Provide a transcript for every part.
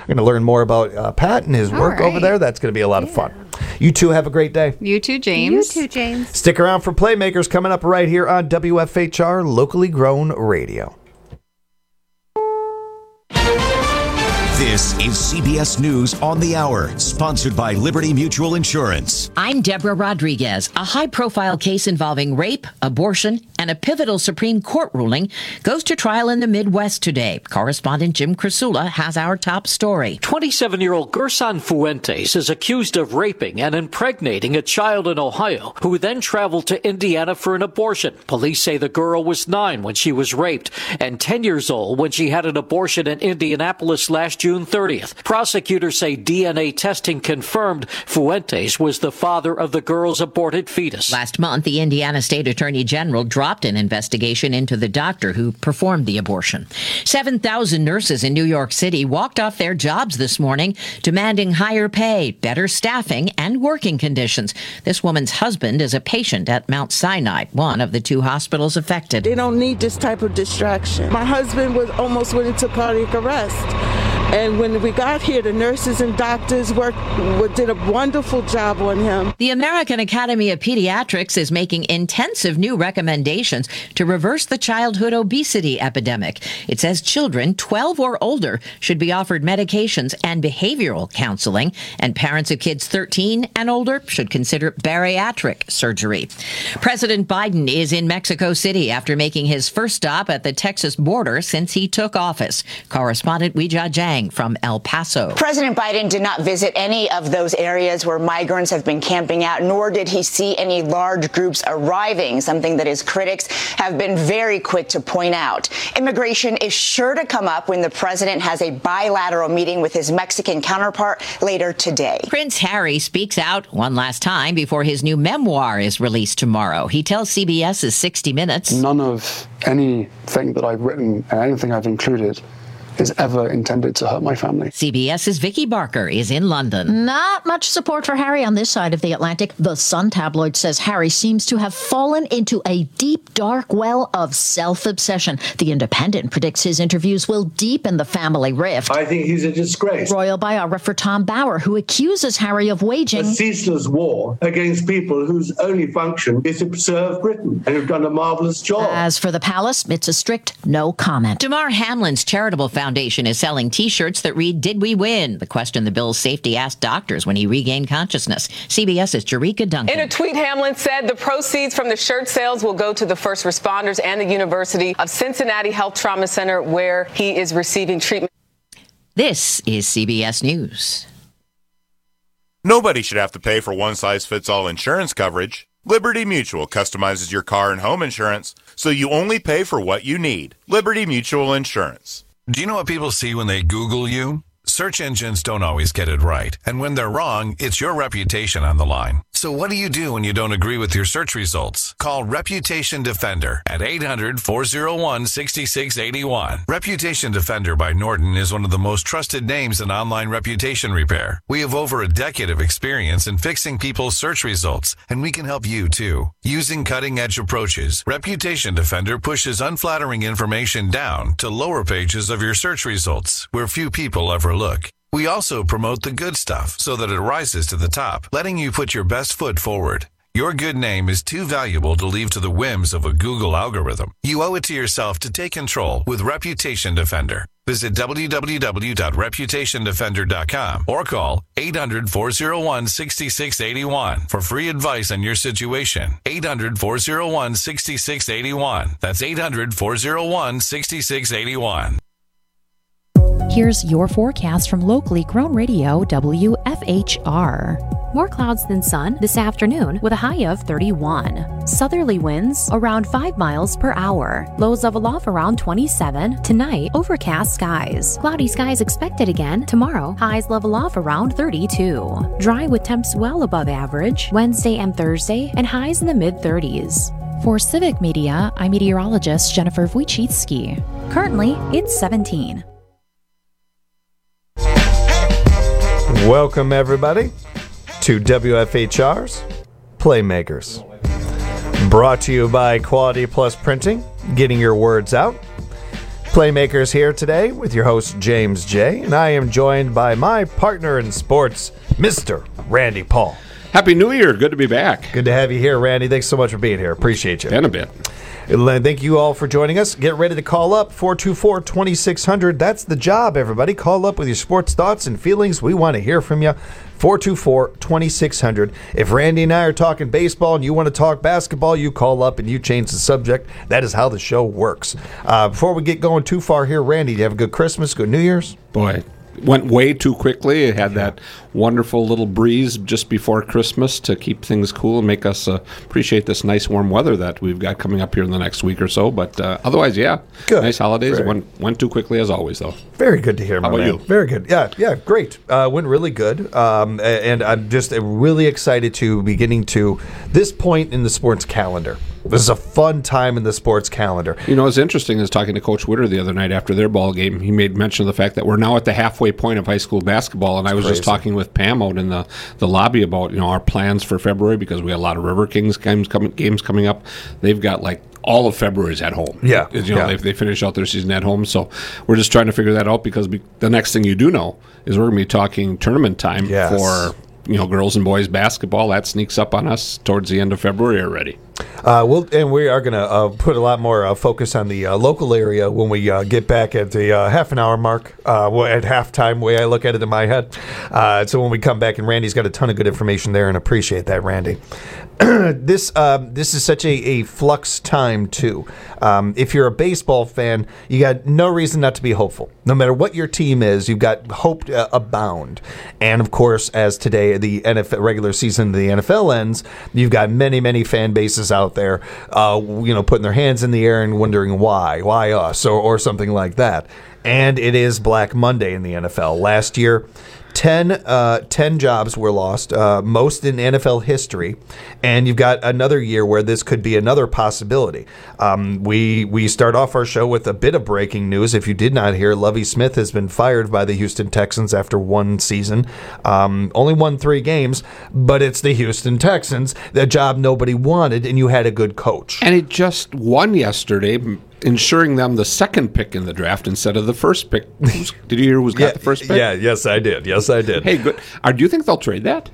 We're going to learn more about Pat and his work over there. That's going to be a lot of fun. You two have a great day. You too, James. Stick around for Playmakers coming up right here on WFHR Locally Grown Radio. This is CBS News on the Hour, sponsored by Liberty Mutual Insurance. I'm Deborah Rodriguez. A high-profile case involving rape, abortion, and a pivotal Supreme Court ruling goes to trial in the Midwest today. Correspondent Jim Krasula has our top story. 27-year-old Gerson Fuentes is accused of raping and impregnating a child in Ohio, who then traveled to Indiana for an abortion. Police say the girl was 9 when she was raped and 10 years old when she had an abortion in Indianapolis last June 30th. Prosecutors say DNA testing confirmed Fuentes was the father of the girl's aborted fetus. Last month, the Indiana State Attorney General dropped an investigation into the doctor who performed the abortion. 7,000 nurses in New York City walked off their jobs this morning, demanding higher pay, better staffing, and working conditions. This woman's husband is a patient at Mount Sinai, one of the 2 hospitals affected. They don't need this type of distraction. My husband almost went into cardiac arrest. And when we got here, the nurses and doctors did a wonderful job on him. The American Academy of Pediatrics is making intensive new recommendations to reverse the childhood obesity epidemic. It says children 12 or older should be offered medications and behavioral counseling, and parents of kids 13 and older should consider bariatric surgery. President Biden is in Mexico City after making his first stop at the Texas border since he took office. Correspondent Weijia Zhang from El Paso. President Biden did not visit any of those areas where migrants have been camping out, nor did he see any large groups arriving, something that his critics have been very quick to point out. Immigration is sure to come up when the president has a bilateral meeting with his Mexican counterpart later today. Prince Harry speaks out one last time before his new memoir is released tomorrow. He tells CBS's 60 Minutes. None of anything that I've written and anything I've included is ever intended to hurt my family. CBS's Vicky Barker is in London. Not much support for Harry on this side of the Atlantic. The Sun tabloid says Harry seems to have fallen into a deep, dark well of self-obsession. The Independent predicts his interviews will deepen the family rift. I think he's a disgrace. Royal biographer Tom Bauer, who accuses Harry of waging a ceaseless war against people whose only function is to preserve Britain and who've done a marvelous job. As for the palace, it's a strict no comment. Damar Hamlin's charitable Foundation is selling T-shirts that read, "Did we win?" The question the bill's safety asked doctors when he regained consciousness. CBS's Jerika Duncan. In a tweet, Hamlin said the proceeds from the shirt sales will go to the first responders and the University of Cincinnati Health Trauma Center, where he is receiving treatment. This is CBS News. Nobody should have to pay for one-size-fits-all insurance coverage. Liberty Mutual customizes your car and home insurance, so you only pay for what you need. Liberty Mutual Insurance. Do you know what people see when they Google you? Search engines don't always get it right. And when they're wrong, it's your reputation on the line. So what do you do when you don't agree with your search results? Call Reputation Defender at 800-401-6681. Reputation Defender by Norton is one of the most trusted names in online reputation repair. We have over a decade of experience in fixing people's search results, and we can help you too. Using cutting-edge approaches, Reputation Defender pushes unflattering information down to lower pages of your search results, where few people ever look. We also promote the good stuff so that it rises to the top, letting you put your best foot forward. Your good name is too valuable to leave to the whims of a Google algorithm. You owe it to yourself to take control with Reputation Defender. Visit www.reputationdefender.com or call 800-401-6681 for free advice on your situation. 800-401-6681. That's 800-401-6681. Here's your forecast from locally grown radio WFHR. More clouds than sun this afternoon with a high of 31. Southerly winds around 5 miles per hour. Lows level off around 27. Tonight, overcast skies. Cloudy skies expected again tomorrow. Highs level off around 32. Dry with temps well above average Wednesday and Thursday, and highs in the mid-30s. For Civic Media, I'm meteorologist Jennifer Wojcicki. Currently, it's 17. Welcome, everybody, to WFHR's Playmakers. Brought to you by Quality Plus Printing, getting your words out. Playmakers here today with your host, James J., and I am joined by my partner in sports, Mr. Randy Paul. Happy New Year. Good to be back. Good to have you here, Randy. Thanks so much for being here. Appreciate you. Been a bit. Thank you all for joining us. Get ready to call up 424-2600. That's the job, everybody. Call up with your sports thoughts and feelings. We want to hear from you. 424-2600. If Randy and I are talking baseball and you want to talk basketball, you call up and you change the subject. That is how the show works. Before we get going too far here, Randy, do you have a good Christmas, good New Year's? Boy, went way too quickly. It had that wonderful little breeze just before Christmas to keep things cool and make us appreciate this nice warm weather that we've got coming up here in the next week or so. But otherwise, yeah, good. Nice holidays. Went too quickly as always, though. Very good to hear, How about man. you? Very good. Yeah, great. Went really good. And I'm just really excited to be getting to this point in the sports calendar. This is a fun time in the sports calendar. You know, what's interesting is talking to Coach Witter the other night after their ball game. He made mention of the fact that we're now at the halfway point of high school basketball, and I was just talking with Pam out in the lobby about our plans for February because we got a lot of River Kings games coming up. They've got like all of February's at home. Yeah, They finish out their season at home, so we're just trying to figure that out because the next thing you do know is we're going to be talking tournament time for girls and boys basketball. That sneaks up on us towards the end of February already. And we are going to put a lot more focus on the local area when we get back at the half an hour mark, at halftime, way I look at it in my head. So when we come back, and Randy's got a ton of good information there, and appreciate that, Randy. This is such a flux time, too. If you're a baseball fan, you got no reason not to be hopeful. No matter what your team is, you've got hope abound. And, of course, as today the NFL regular season of the NFL ends, you've got many, many fan bases out there, putting their hands in the air and wondering why us, or something like that. And it is Black Monday in the NFL. Last year, 10 jobs were lost, most in NFL history, and you've got another year where this could be another possibility. We start off our show with a bit of breaking news. If you did not hear, Lovie Smith has been fired by the Houston Texans after one season. Only won 3 games, but it's the Houston Texans, the job nobody wanted, and you had a good coach. And it just won yesterday, ensuring them the second pick in the draft instead of the first pick. Did you hear who's got the first pick? Yeah, yes, I did. Hey, good. Do you think they'll trade that?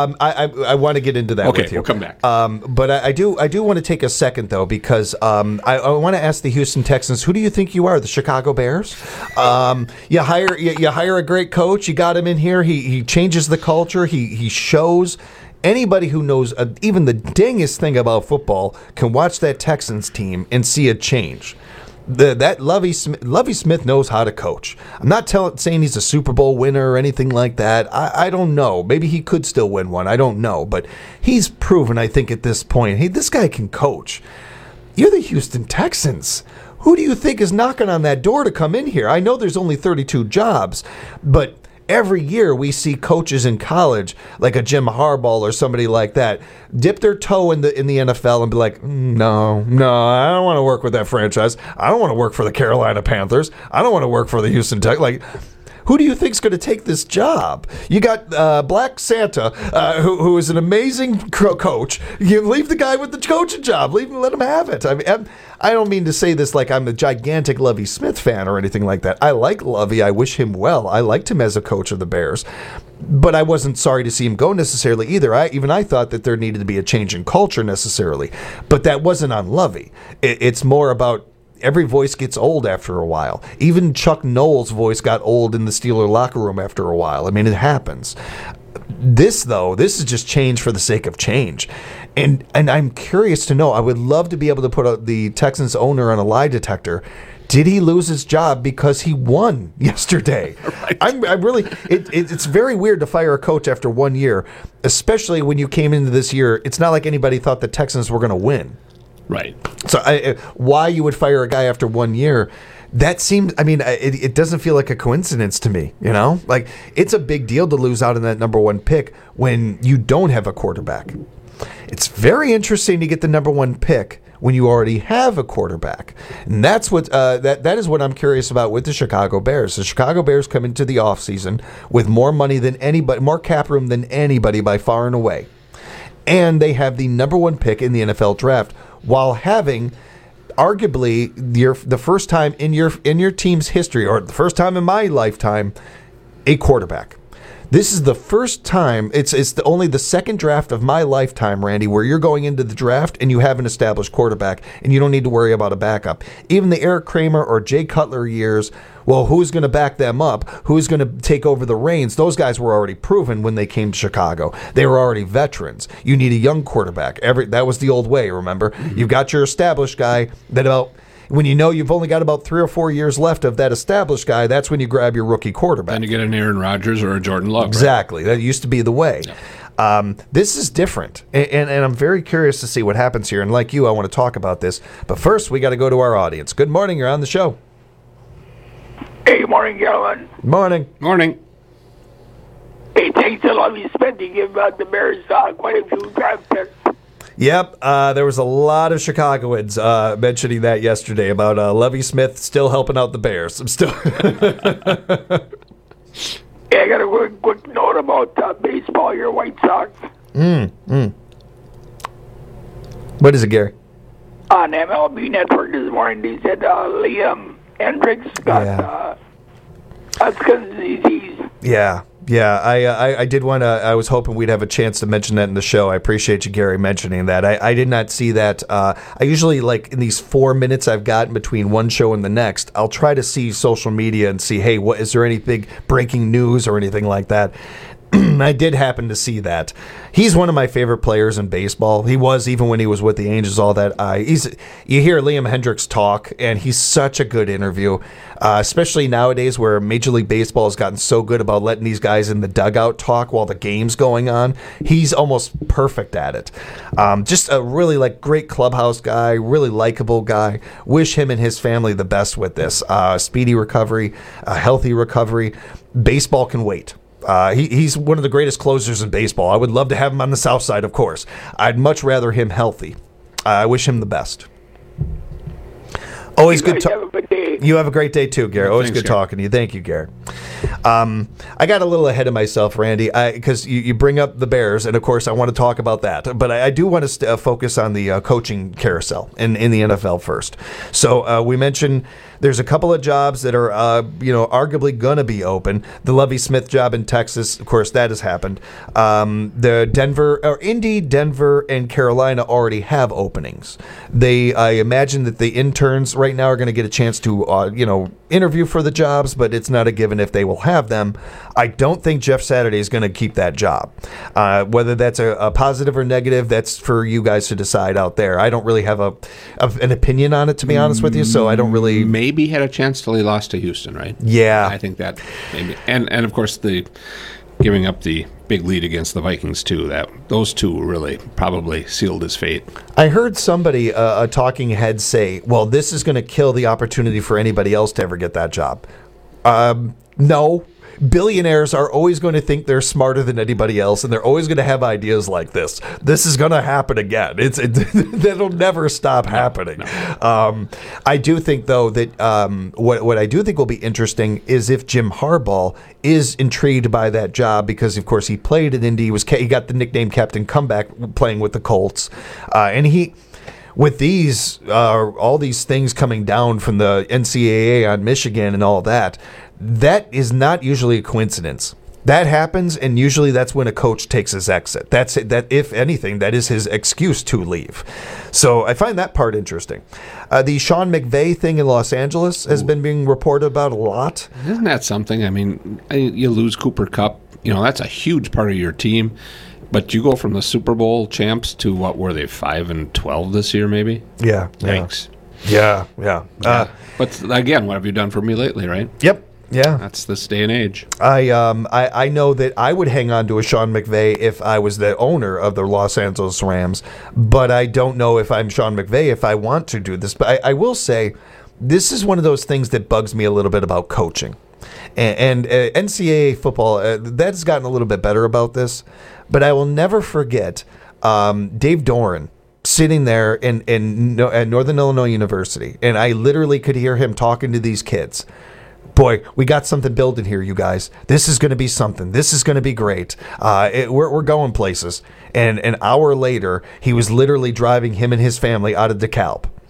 I want to get into that with you. We'll come back. But I do want to take a second, though, because I want to ask the Houston Texans, who do you think you are, the Chicago Bears? You hire a great coach. You got him in here. He changes the culture. He shows. Anybody who knows even the dingest thing about football can watch that Texans team and see a change. That Lovie Smith knows how to coach. I'm not saying he's a Super Bowl winner or anything like that. I don't know. Maybe he could still win one. I don't know. But he's proven, I think, at this point, hey, this guy can coach. You're the Houston Texans. Who do you think is knocking on that door to come in here? I know there's only 32 jobs, but every year we see coaches in college, like a Jim Harbaugh or somebody like that, dip their toe in the NFL and be like, no, I don't want to work with that franchise. I don't want to work for the Carolina Panthers. I don't want to work for the Houston Texans. Like, who do you think's going to take this job? You got Black Santa, who is an amazing coach. You leave the guy with the coaching job. Let him have it. I mean, I don't mean to say this like I'm a gigantic Lovie Smith fan or anything like that. I like Lovie. I wish him well. I liked him as a coach of the Bears. But I wasn't sorry to see him go necessarily either. I thought that there needed to be a change in culture necessarily. But that wasn't on Lovie. It's more about every voice gets old after a while. Even Chuck Noll's voice got old in the Steeler locker room after a while. I mean, it happens. This is just change for the sake of change. And I'm curious to know, I would love to be able to put the Texans owner on a lie detector. Did he lose his job because he won yesterday? Right. It's very weird to fire a coach after 1 year, especially when you came into this year. It's not like anybody thought the Texans were going to win. Right. So why you would fire a guy after 1 year, that seems, it doesn't feel like a coincidence to me, Like, it's a big deal to lose out on that number 1 pick when you don't have a quarterback. It's very interesting to get the number 1 pick when you already have a quarterback. And that's what that is what I'm curious about with the Chicago Bears. The Chicago Bears come into the offseason with more money than anybody, more cap room than anybody by far and away. And they have the number 1 pick in the NFL draft, while having arguably the first time in your team's history, or the first time in my lifetime, a quarterback. This is the first time, it's only the second draft of my lifetime, Randy, where you're going into the draft and you have an established quarterback and you don't need to worry about a backup. Even the Eric Kramer or Jay Cutler years, well, who's going to back them up? Who's going to take over the reins? Those guys were already proven when they came to Chicago. They were already veterans. You need a young quarterback. That was the old way, remember? Mm-hmm. You've got your established guy that when you know you've only got about 3 or 4 years left of that established guy, that's when you grab your rookie quarterback. Then you get an Aaron Rodgers or a Jordan Love. Exactly. Right? That used to be the way. Yeah. This is different, and I'm very curious to see what happens here. And like you, I want to talk about this. But first, we got to go to our audience. Good morning. You're on the show. Hey, good morning, gentlemen. Morning. Morning. Hey, thanks to Lovie Smith to give the Bears quite a few draft picks. Yep, there was a lot of Chicagoans mentioning that yesterday about Lovie Smith still helping out the Bears. I'm still. Yeah, I got a quick note about baseball. Your White Sox. What is it, Gary? On MLB Network this morning, they said Liam Hendricks got Hodgkin's disease. Yeah. I did want to. I was hoping we'd have a chance to mention that in the show. I appreciate you, Gary, mentioning that. I did not see that. I usually, like, in these 4 minutes I've got in between one show and the next, I'll try to see social media and see, hey, what is there any big breaking news or anything like that? I did happen to see that. He's one of my favorite players in baseball. He was, even when he was with the Angels, all that. You hear Liam Hendricks talk, and he's such a good interview, especially nowadays where Major League Baseball has gotten so good about letting these guys in the dugout talk while the game's going on. He's almost perfect at it. Just a really great clubhouse guy, really likable guy. Wish him and his family the best with this. Speedy recovery, healthy recovery. Baseball can wait. He's one of the greatest closers in baseball. I would love to have him on the south side, of course. I'd much rather him healthy. I wish him the best. Always good. You have a great day too, Gary. Always good talking to you. Thank you, Gary. I got a little ahead of myself, Randy, because you bring up the Bears, and of course I want to talk about that. But I do want to focus on the coaching carousel in the NFL first. So we mentioned there's a couple of jobs that are arguably going to be open. The Lovie Smith job in Texas, of course, that has happened. The Indy, Denver, and Carolina already have openings. I imagine that the interns right now are going to get a chance to interview for the jobs, but it's not a given if they will have them. I don't think Jeff Saturday is going to keep that job. Whether that's a positive or negative, that's for you guys to decide out there. I don't really have an opinion on it, to be honest with you, so I don't really... Maybe had a chance till he lost to Houston, right? Yeah. I think that maybe. And of course, the giving up the big lead against the Vikings, too. Those two really probably sealed his fate. I heard somebody, a talking head, say, well, this is going to kill the opportunity for anybody else to ever get that job. No. Billionaires are always going to think they're smarter than anybody else, and they're always going to have ideas like this. This is going to happen again. That'll never stop happening. No. I do think, though, that what I do think will be interesting is if Jim Harbaugh is intrigued by that job, because, of course, he played at Indy. He got the nickname Captain Comeback playing with the Colts, and he... With these, all these things coming down from the NCAA on Michigan and all that, that is not usually a coincidence. That happens, and usually that's when a coach takes his exit. That's it. That, if anything, that is his excuse to leave. So I find that part interesting. The Sean McVay thing in Los Angeles has been being reported about a lot. Isn't that something? I mean, you lose Cooper Kupp. That's a huge part of your team. But you go from the Super Bowl champs to what were they, 5-12 this year, maybe? Yeah. Thanks. Yeah. But again, what have you done for me lately, right? Yep. Yeah. That's this day and age. I know that I would hang on to a Sean McVay if I was the owner of the Los Angeles Rams, but I don't know if I'm Sean McVay if I want to do this. But I will say this is one of those things that bugs me a little bit about coaching. And NCAA football, that's gotten a little bit better about this. But I will never forget Dave Doran sitting there at Northern Illinois University, and I literally could hear him talking to these kids. Boy, we got something building here, you guys. This is going to be something. This is going to be great. We're going places. And an hour later, he was literally driving him and his family out of DeKalb.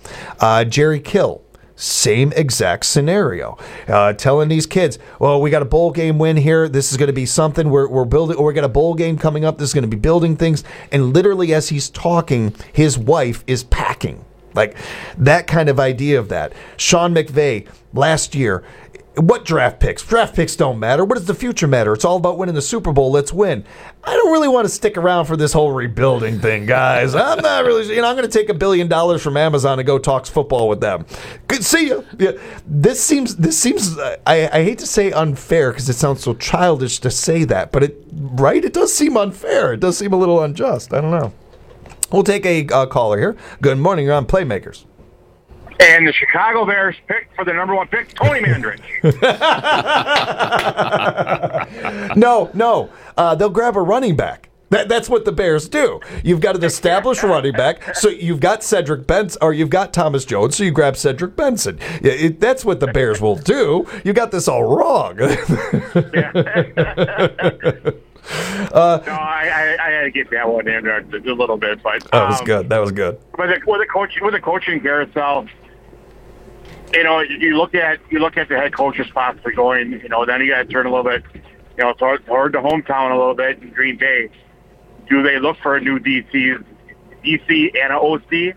Jerry Kill, same exact scenario. Telling these kids, well, we got a bowl game win here. This is going to be something we're building, or we got a bowl game coming up. This is going to be building things. And literally as he's talking, his wife is packing. Like that kind of idea of that. Sean McVay last year, what draft picks? Draft picks don't matter. What does the future matter? It's all about winning the Super Bowl. Let's win. I don't really want to stick around for this whole rebuilding thing, guys. I'm not really, I'm going to take $1 billion from Amazon and go talk football with them. Good, see you. Yeah, this seems. I hate to say unfair because it sounds so childish to say that, but it does seem unfair. It does seem a little unjust. I don't know. We'll take a caller here. Good morning. You're on Playmakers. And the Chicago Bears picked for the number 1 pick, Tony Mandrich. No. They'll grab a running back. That's what the Bears do. You've got an established running back, so you've got Cedric Benson, or you've got Thomas Jones, so you grab Cedric Benson. That's what the Bears will do. You got this all wrong. No, I had to get that one in there a little bit, but that was good. That was good. With the coaching carousel, you look at the head coaches possibly going. Then you got to turn a little bit, toward the hometown a little bit in Green Bay. Do they look for a new DC and an OC?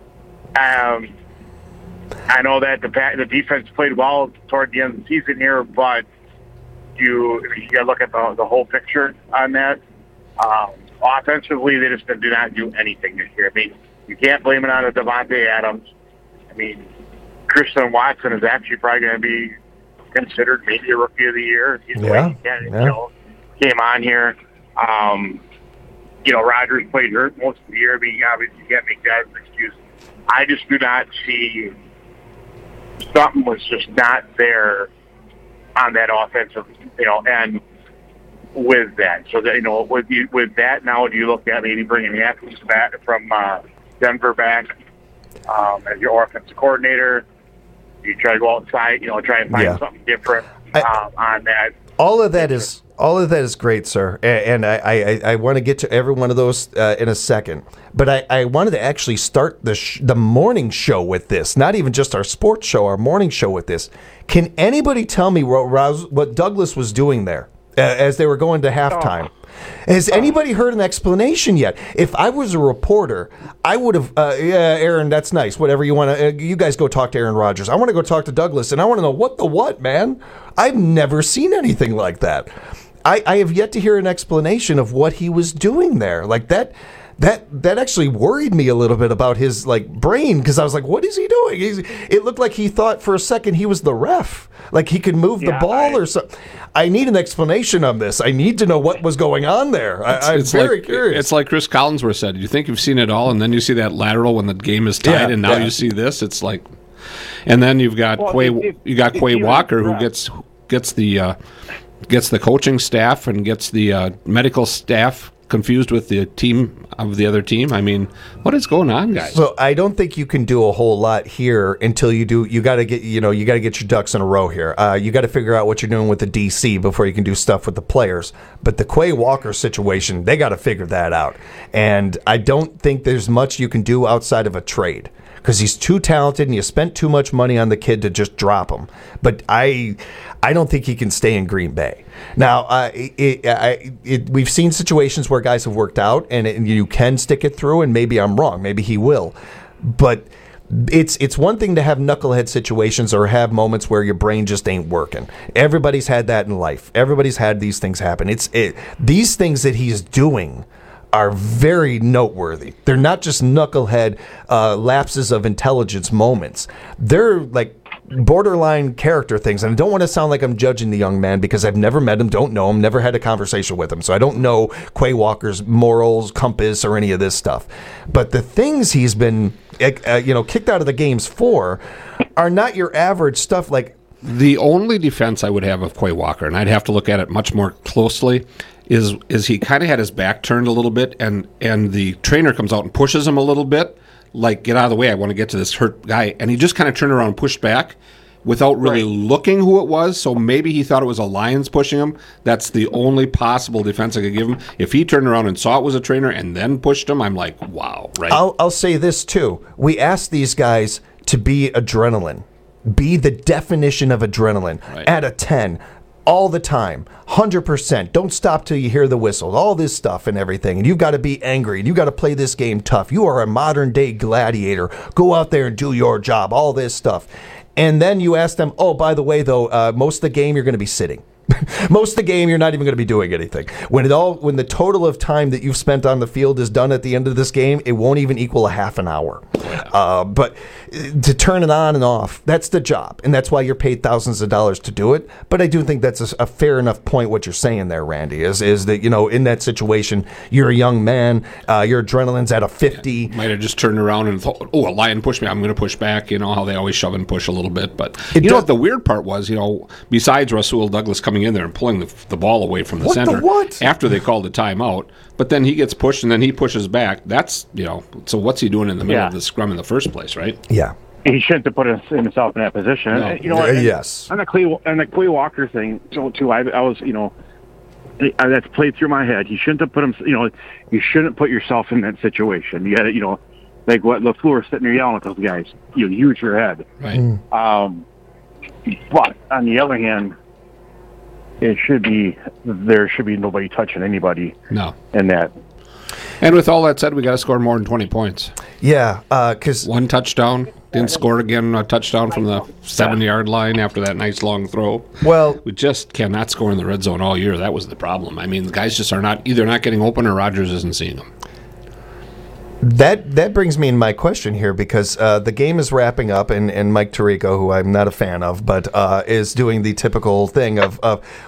I know that the defense played well toward the end of the season here, but you got to look at the whole picture on that. Offensively, they just do not do anything this year. I mean, you can't blame it on Devontae Adams. I mean, Christian Watson is actually probably going to be considered maybe a rookie of the year. He's came on here. Rodgers played hurt most of the year. I mean, obviously you can't make that as an excuse. I just do not see something was just not there on that offensive, and with that. So that, with that now, do you look at maybe bringing Haskins back from Denver back as your offensive coordinator? You try to go outside, try and find something different on that. All of that is great, sir, and I want to get to every one of those in a second. But I wanted to actually start the morning show with this, not even just our sports show, our morning show with this. Can anybody tell me what Douglas was doing there as they were going to halftime? Has anybody heard an explanation yet? If I was a reporter, I would have, Aaron, that's nice. Whatever you want to, you guys go talk to Aaron Rodgers. I want to go talk to Douglas, and I want to know what, man? I've never seen anything like that. I have yet to hear an explanation of what he was doing there. Like that actually worried me a little bit about his brain, because I was like, what is he doing? It looked like he thought for a second he was the ref, like he could move the ball or something. I need an explanation on this. I need to know what was going on there. I'm very curious. It's like Chris Collinsworth said. You think you've seen it all, and then you see that lateral when the game is tied, and now you see this. It's like, and then you've got Quay Walker who gets the coaching staff and gets the medical staff confused with the team of the other team. I mean, what is going on, guys? So I don't think you can do a whole lot here until you do. You got to get your ducks in a row here. You got to figure out what you're doing with the DC before you can do stuff with the players. But the Quay Walker situation, they got to figure that out. And I don't think there's much you can do outside of a trade, because he's too talented and you spent too much money on the kid to just drop him. But I don't think he can stay in Green Bay. Now, we've seen situations where guys have worked out and you can stick it through, and maybe I'm wrong. Maybe he will. But it's one thing to have knucklehead situations or have moments where your brain just ain't working. Everybody's had that in life. Everybody's had these things happen. These things that he's doing are very noteworthy. They're not just knucklehead lapses of intelligence moments. They're like borderline character things. And I don't want to sound like I'm judging the young man, because I've never met him, don't know him, never had a conversation with him. So I don't know Quay Walker's morals, compass, or any of this stuff. But the things he's been kicked out of the games for are not your average stuff. Like, the only defense I would have of Quay Walker, and I'd have to look at it much more closely, is he kind of had his back turned a little bit, and the trainer comes out and pushes him a little bit, like, get out of the way, I want to get to this hurt guy, and he just kind of turned around and pushed back, without really looking who it was. So maybe he thought it was a Lions pushing him. That's the only possible defense I could give him. If he turned around and saw it was a trainer and then pushed him, I'm like, wow, right? I'll say this too. We asked these guys to be adrenaline, be the definition of adrenaline at a 10. All the time, 100%. Don't stop till you hear the whistle. All this stuff and everything. And you've got to be angry. And you've got to play this game tough. You are a modern-day gladiator. Go out there and do your job. All this stuff. And then you ask them, oh, by the way, though, most of the game you're going to be sitting. Most of the game, you're not even going to be doing anything. When the total of time that you've spent on the field is done at the end of this game, it won't even equal a half an hour. But to turn it on and off, that's the job, and that's why you're paid thousands of dollars to do it. But I do think that's a fair enough point. What you're saying there, Randy, is that in that situation, you're a young man, your adrenaline's at a 50. Yeah, might have just turned around and thought, oh, a lion pushed me, I'm going to push back. You know how they always shove and push a little bit. But know what the weird part was? Besides Rasul Douglas coming in there and pulling the ball away from the center after they called the timeout, but then he gets pushed and then he pushes back. That's so what's he doing in the middle of the scrum in the first place, right? Yeah, he shouldn't have put himself in that position. No. And, what, yes. On the Quay Walker thing, too. I was that's played through my head. He shouldn't have put him. You shouldn't put yourself in that situation. You got to like what LaFleur sitting there yelling at those guys. You use your head. Right. But on the other hand, there should be nobody touching anybody. No. In that. And with all that said, we got to score more than 20 points. Yeah, because one touchdown, didn't score again. A touchdown from the 7-yard line after that nice long throw. Well, we just cannot score in the red zone all year. That was the problem. I mean, the guys just are either not getting open or Rodgers isn't seeing them. That brings me in my question here, because the game is wrapping up, and Mike Tirico, who I'm not a fan of, but is doing the typical thing of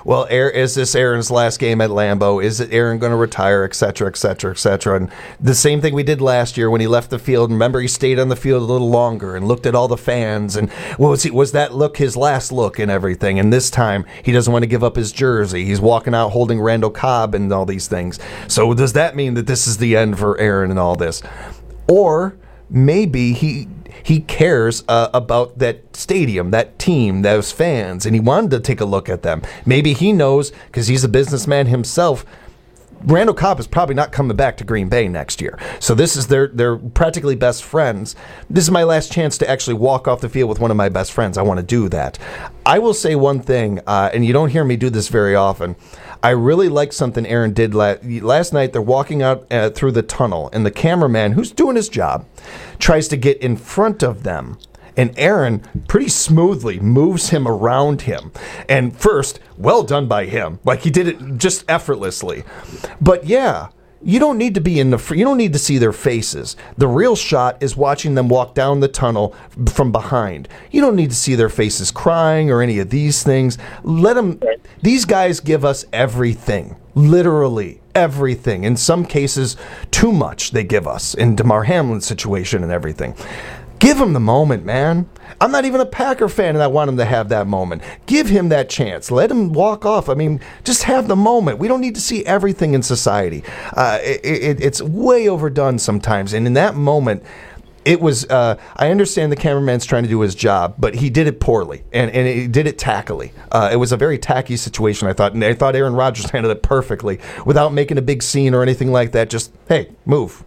is this Aaron's last game at Lambeau? Is it Aaron going to retire, et cetera, et cetera, et cetera? And the same thing we did last year when he left the field. Remember, he stayed on the field a little longer and looked at all the fans, and was that look his last look and everything? And this time, he doesn't want to give up his jersey. He's walking out holding Randall Cobb and all these things. So does that mean that this is the end for Aaron and all this? Or maybe he cares about that stadium, that team, those fans, and he wanted to take a look at them. Maybe he knows, because he's a businessman himself, Randall Cobb is probably not coming back to Green Bay next year. So this is they're practically best friends. This is my last chance to actually walk off the field with one of my best friends. I want to do that. I will say one thing, and you don't hear me do this very often. I really like something Aaron did last night. They're walking out through the tunnel, and the cameraman, who's doing his job, tries to get in front of them. And Aaron pretty smoothly moves him around him. And first, well done by him. Like, he did it just effortlessly. But yeah, you don't need to be you don't need to see their faces. The real shot is watching them walk down the tunnel from behind. You don't need to see their faces crying or any of these things. These guys give us everything. Literally everything. In some cases, too much they give us. In DeMar Hamlin's situation and everything. Give him the moment, man. I'm not even a Packer fan, and I want him to have that moment. Give him that chance. Let him walk off. I mean, just have the moment. We don't need to see everything in society. It's way overdone sometimes. And in that moment, it was, I understand the cameraman's trying to do his job, but he did it poorly, and he did it tackily. It was a very tacky situation, I thought, and I thought Aaron Rodgers handled it perfectly without making a big scene or anything like that. Just, hey, move,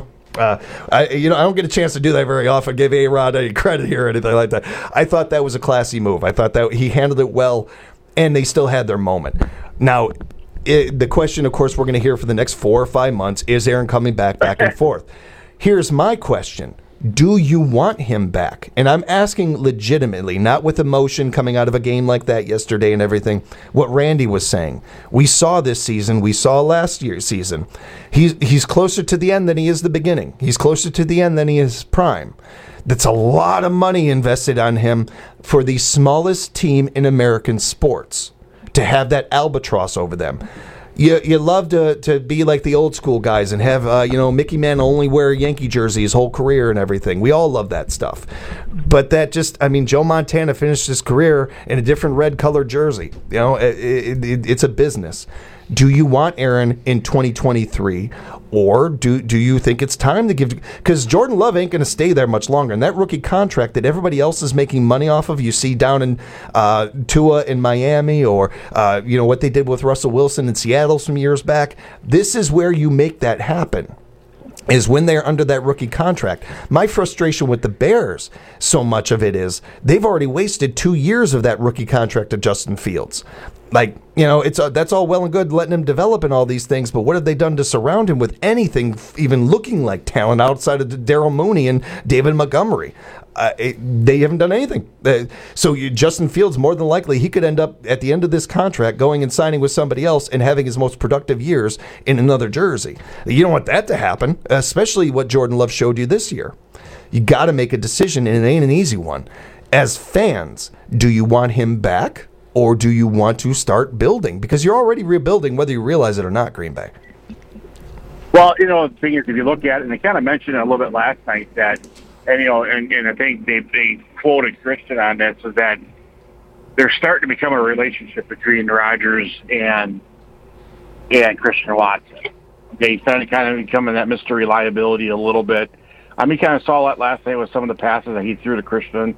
I don't get a chance to do that very often. Give A-Rod any credit here or anything like that. I thought that was a classy move. I thought that he handled it well, and they still had their moment. Now, the question, of course, we're going to hear for the next 4 or 5 months, is Aaron coming back and forth? Here's my question. Do you want him back? And I'm asking legitimately, not with emotion coming out of a game like that yesterday and everything. What Randy was saying. We saw this season. We saw last year's season. He's closer to the end than he is the beginning. He's closer to the end than he is prime. That's a lot of money invested on him for the smallest team in American sports. To have that albatross over them. You love to be like the old school guys and have, Mickey Mantle only wear a Yankee jersey his whole career and everything. We all love that stuff. But Joe Montana finished his career in a different red colored jersey. It's a business. Do you want Aaron in 2023, Or do you think it's time to give? Because Jordan Love ain't going to stay there much longer. And that rookie contract that everybody else is making money off of, you see down in Tua in Miami, or what they did with Russell Wilson in Seattle some years back. This is where you make that happen, is when they're under that rookie contract. My frustration with the Bears, so much of it is they've already wasted 2 years of that rookie contract to Justin Fields. Like, that's all well and good letting him develop and all these things, but what have they done to surround him with anything even looking like talent outside of Darryl Mooney and David Montgomery? They haven't done anything. So Justin Fields, more than likely, he could end up at the end of this contract going and signing with somebody else and having his most productive years in another jersey. You don't want that to happen, especially what Jordan Love showed you this year. You got to make a decision, and it ain't an easy one. As fans, do you want him back, or do you want to start building? Because you're already rebuilding, whether you realize it or not, Green Bay. Well, the thing is, if you look at it, and they kind of mentioned it a little bit last night, that, and I think they quoted Christian on this, is that there's starting to become a relationship between Rodgers and Christian Watson. They started kind of becoming that Mr. Reliability a little bit. I mean, kind of saw that last night with some of the passes that he threw to Christian.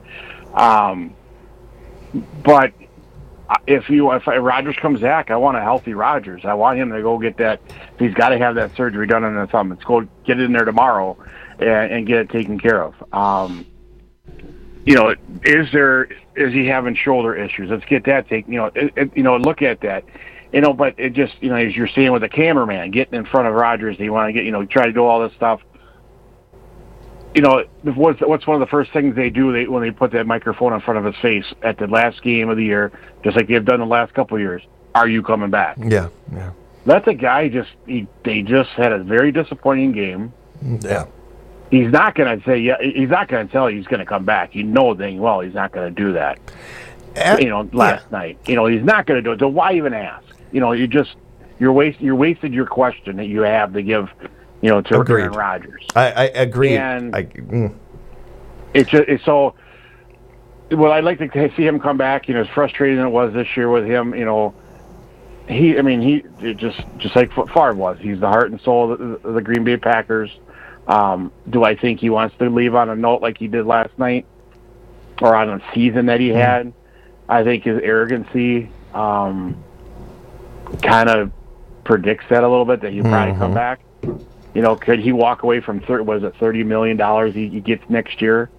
But if Rodgers comes back, I want a healthy Rodgers. I want him to go get that. He's got to have that surgery done on the thumb. Let's go get it in there tomorrow and get it taken care of. Is he having shoulder issues? Let's get that taken. Look at that. But it just, as you're seeing with the cameraman getting in front of Rodgers, they want to get, try to do all this stuff. What's one of the first things they do when they put that microphone in front of his face at the last game of the year, just like they've done the last couple of years? Are you coming back? Yeah. That's a guy. They just had a very disappointing game. Yeah. He's not going to say he's not going to tell you he's going to come back. You know dang well he's not going to do that. Last night, he's not going to do it. So why even ask? You wasted your question that you have to give. To Aaron Rodgers. I agree. And it's so. Well, I'd like to see him come back. As frustrating as it was this year with him. He just like Favre was. He's the heart and soul of the Green Bay Packers. Do I think he wants to leave on a note like he did last night, or on a season that he had? I think his arrogancy kind of predicts that a little bit, that he'll probably come back. Could he walk away from $30 million he gets next year?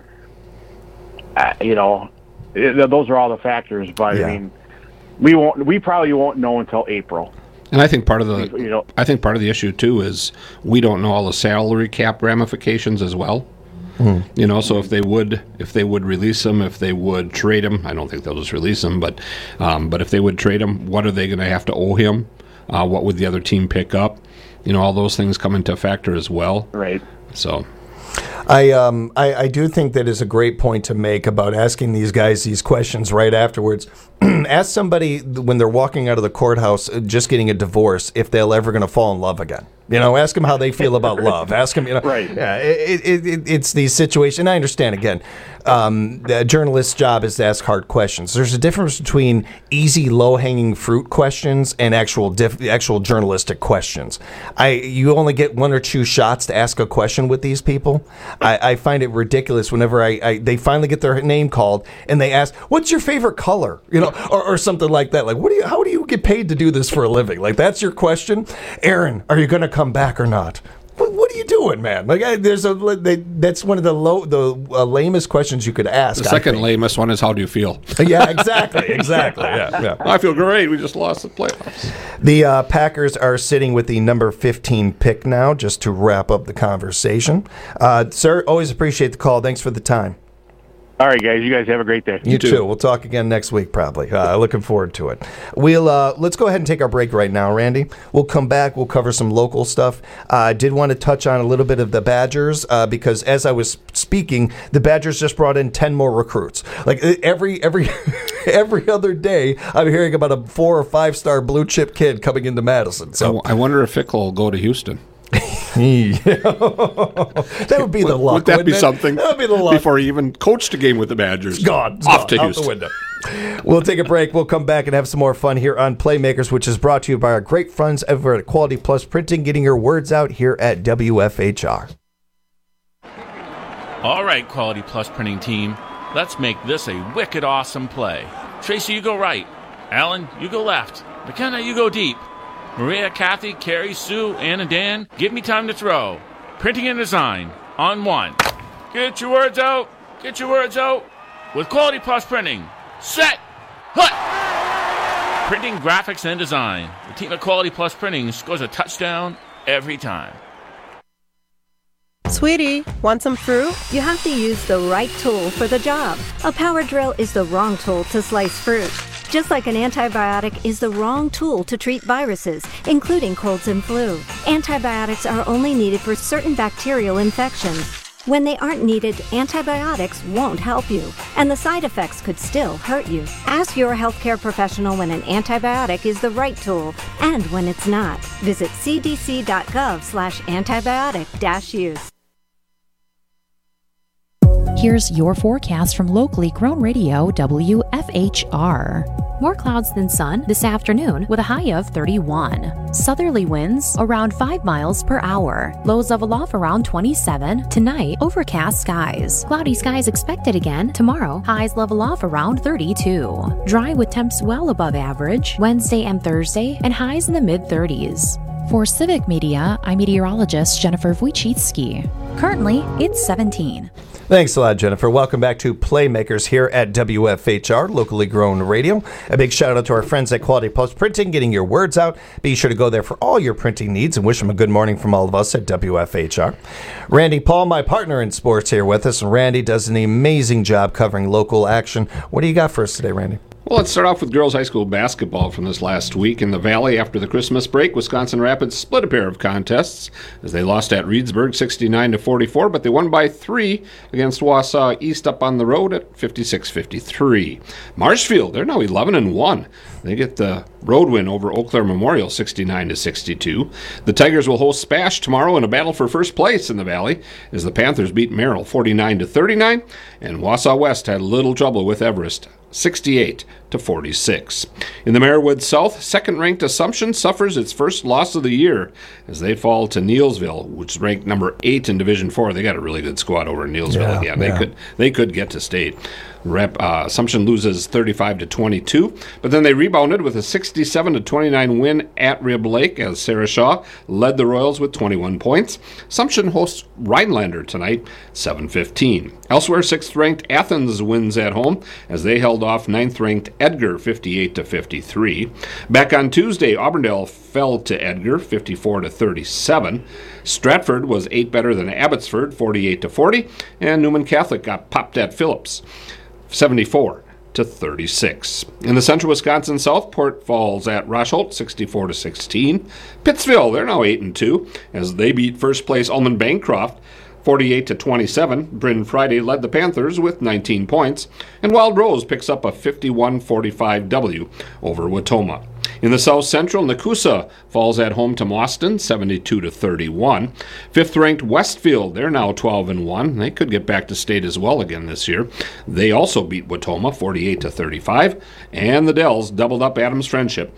Those are all the factors, but yeah. I mean, we probably won't know until April. And I think part of the issue too is we don't know all the salary cap ramifications as well. So if they would release him, if they would trade him, I don't think they'll just release him, but if they would trade him, what are they going to have to owe him? What would the other team pick up? All those things come into factor as well. Right. So, I do think that is a great point to make about asking these guys these questions right afterwards. Ask somebody when they're walking out of the courthouse, just getting a divorce, if they're ever going to fall in love again. Ask them how they feel about love. Ask them, Right. Yeah, it's these situations. I understand, again, the journalist's job is to ask hard questions. There's a difference between easy, low-hanging fruit questions and actual journalistic questions. You only get one or two shots to ask a question with these people. I find it ridiculous whenever they finally get their name called and they ask, "What's your favorite color?" Or something like that. Like, how do you get paid to do this for a living? Like, that's your question? Aaron, are you going to come back or not? What are you doing, man? Like, that's one of the lamest questions you could ask. The second lamest one is, how do you feel? Yeah, exactly. Yeah. I feel great. We just lost the playoffs. The Packers are sitting with the number 15 pick now, just to wrap up the conversation. Sir, always appreciate the call. Thanks for the time. All right, guys. You guys have a great day. You too. We'll talk again next week, probably. Looking forward to it. Let's go ahead and take our break right now, Randy. We'll come back. We'll cover some local stuff. I did want to touch on a little bit of the Badgers because as I was speaking, the Badgers just brought in 10 more recruits. Like every other day, I'm hearing about a 4 or 5 star blue chip kid coming into Madison. So I wonder if Fickle will go to Houston. That would be the luck. Would that be something? That would be the luck. Before he even coached a game with the Badgers. It's gone. Off to out Houston. The window. We'll take a break. We'll come back and have some more fun here on Playmakers, which is brought to you by our great friends over at Quality Plus Printing, getting your words out here at WFHR. All right, Quality Plus Printing team, let's make this a wicked awesome play. Tracy, you go right. Alan, you go left. McKenna, you go deep. Maria, Kathy, Carrie, Sue, Ann, and Dan, give me time to throw. Printing and design on 1. Get your words out. Get your words out. With Quality Plus Printing. Set. Hut. Printing, graphics, and design. The team at Quality Plus Printing scores a touchdown every time. Sweetie, want some fruit? You have to use the right tool for the job. A power drill is the wrong tool to slice fruit. Just like an antibiotic is the wrong tool to treat viruses, including colds and flu. Antibiotics are only needed for certain bacterial infections. When they aren't needed, antibiotics won't help you, and the side effects could still hurt you. Ask your healthcare professional when an antibiotic is the right tool and when it's not. Visit cdc.gov/antibiotic-use. Here's your forecast from locally grown radio WFHR. More clouds than sun this afternoon with a high of 31. Southerly winds around 5 miles per hour. Lows level off around 27. Tonight, overcast skies. Cloudy skies expected again tomorrow. Highs level off around 32. Dry with temps well above average Wednesday and Thursday, and highs in the mid-30s. For Civic Media, I'm meteorologist Jennifer Wojcicki. Currently, it's 17. Thanks a lot, Jennifer. Welcome back to Playmakers here at WFHR, locally grown radio. A big shout out to our friends at Quality Plus Printing, getting your words out. Be sure to go there for all your printing needs, and wish them a good morning from all of us at WFHR. Randy Paul, my partner in sports, here with us, and Randy does an amazing job covering local action. What do you got for us today, Randy? Well, let's start off with girls high school basketball from this last week. In the Valley, after the Christmas break, Wisconsin Rapids split a pair of contests as they lost at Reedsburg 69-44, but they won by 3 against Wausau East up on the road at 56-53. Marshfield, they're now 11-1. They get the road win over Eau Claire Memorial 69-62. The Tigers will host Spash tomorrow in a battle for first place in the Valley as the Panthers beat Merrill 49-39, and Wausau West had little trouble with Everest 68-46. In the Marywood South, second-ranked Assumption suffers its first loss of the year as they fall to Neelsville, which is ranked number 8 in Division 4. They got a really good squad over in Neelsville again. They could get to state. Assumption loses 35-22, but then they rebounded with a 67-29 win at Rib Lake as Sarah Shaw led the Royals with 21 points. Assumption hosts Rhinelander tonight, 7:15. Elsewhere, 6th-ranked Athens wins at home as they held off 9th-ranked Edgar 58-53. Back on Tuesday, Auburndale fell to Edgar 54-37. Stratford was 8 better than Abbotsford 48-40, and Newman Catholic got popped at Phillips 74-36. In the Central Wisconsin South, Port falls at Rosholt 64-16. Pittsville, they're now 8-2 as they beat first place Almond Bancroft 48-27. Bryn Friday led the Panthers with 19 points, and Wild Rose picks up a 51-45 W over Watoma. In the South Central, Nakusa falls at home to Mauston, 72-31. 5th-ranked Westfield, they're now 12-1. They could get back to state as well again this year. They also beat Watoma, 48-35. And the Dells doubled up Adams Friendship,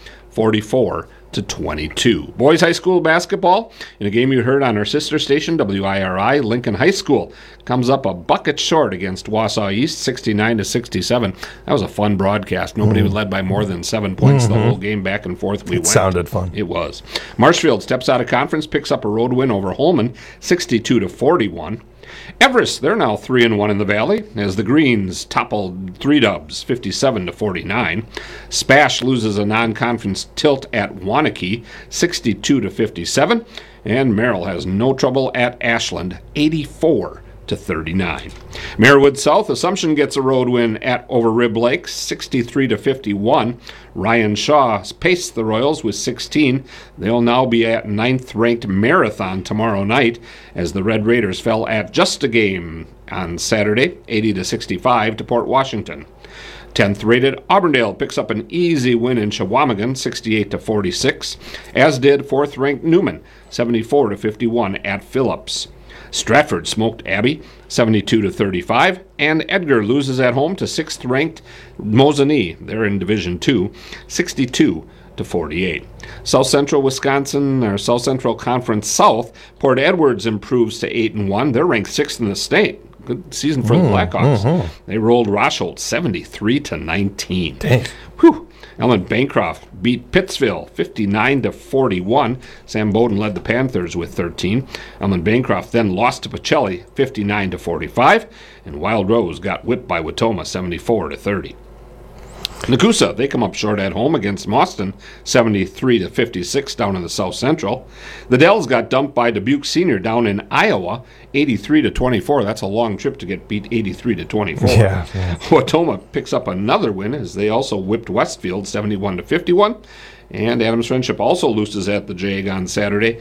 44-22. Boys high school basketball, in a game you heard on our sister station, WIRI, Lincoln High School comes up a bucket short against Wausau East, 69-67. That was a fun broadcast. Nobody was led by more than 7 points the whole game, back and forth we went. Sounded fun. It was. Marshfield steps out of conference, picks up a road win over Holman, 62-41. Everest, they're now 3-1 in the Valley as the Greens toppled 3 Dubs, 57-49. Spash loses a non-conference tilt at Waunakee, 62-57. And Merrill has no trouble at Ashland, 84-39. Marywood South, Assumption gets a road win at over Rib Lake, 63-51. Ryan Shaw paced the Royals with 16. They'll now be at 9th-ranked Marathon tomorrow night as the Red Raiders fell at just a game on Saturday, 80-65 to Port Washington. 10th-rated Auburndale picks up an easy win in Shawamigan, 68-46, as did 4th-ranked Newman, 74-51 at Phillips. Stratford smoked Abbey 72-35, and Edgar loses at home to 6th-ranked Mosinee. They're in Division 2, 62-48. South Central Wisconsin, or South Central Conference South, Port Edwards improves to 8-1. They're ranked 6th in the state. Good season for the Blackhawks. They rolled Rosholt 73-19. Dang. Whew. Ellen Bancroft beat Pittsville 59-41. Sam Bowden led the Panthers with 13. Ellen Bancroft then lost to Pacelli 59-45, and Wild Rose got whipped by Watoma 74-30. Nakusa, they come up short at home against Mauston, 73-56 down in the South Central. The Dells got dumped by Dubuque Senior down in Iowa, 83-24. That's a long trip to get beat 83-24. Yeah. Watoma picks up another win as they also whipped Westfield 71-51. And Adams Friendship also loses at the JAG on Saturday,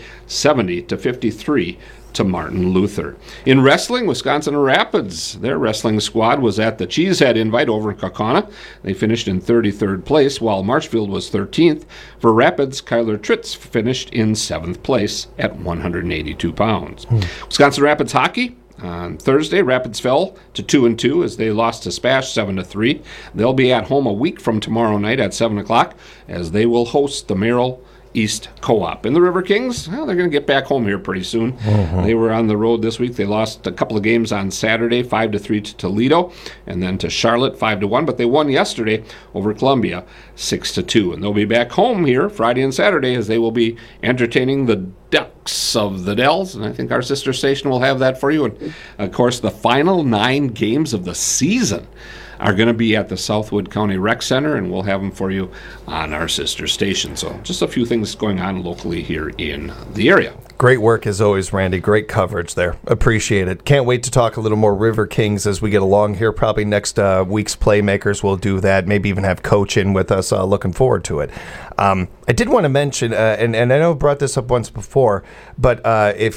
70-53. To Martin Luther. In wrestling, Wisconsin Rapids, their wrestling squad was at the Cheesehead Invite over in Kaukauna. They finished in 33rd place, while Marshfield was 13th. For Rapids, Kyler Tritz finished in 7th place at 182 pounds. Wisconsin Rapids hockey. On Thursday, Rapids fell to 2-2 as they lost to Spash 7-3. They'll be at home a week from tomorrow night at 7 o'clock as they will host the Merrill East Co-op. And the River Kings, well, they're going to get back home here pretty soon. They were on the road this week. They lost a couple of games on Saturday, 5-3 to Toledo, and then to Charlotte, 5-1. But they won yesterday over Columbia, 6-2. And they'll be back home here Friday and Saturday as they will be entertaining the Ducks of the Dells. And I think our sister station will have that for you. And, of course, the final 9 games of the season are going to be at the Southwood County Rec Center, and we'll have them for you on our sister station. So just a few things going on locally here in the area. Great work as always, Randy. Great coverage there. Appreciate it. Can't wait to talk a little more River Kings as we get along here. Probably next week's Playmakers we'll do that. Maybe even have Coach in with us. Looking forward to it. I did want to mention, and I know I brought this up once before, but if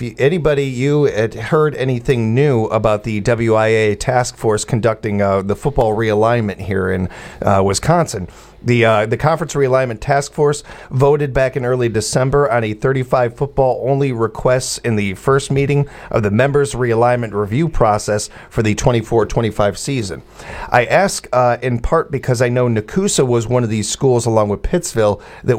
you had heard anything new about the WIA task force conducting the football realignment here in Wisconsin. The Conference Realignment Task Force voted back in early December on a 35 football-only requests in the first meeting of the members' realignment review process for the 24-25 season. I ask in part because I know Nakusa was one of these schools, along with Pittsville,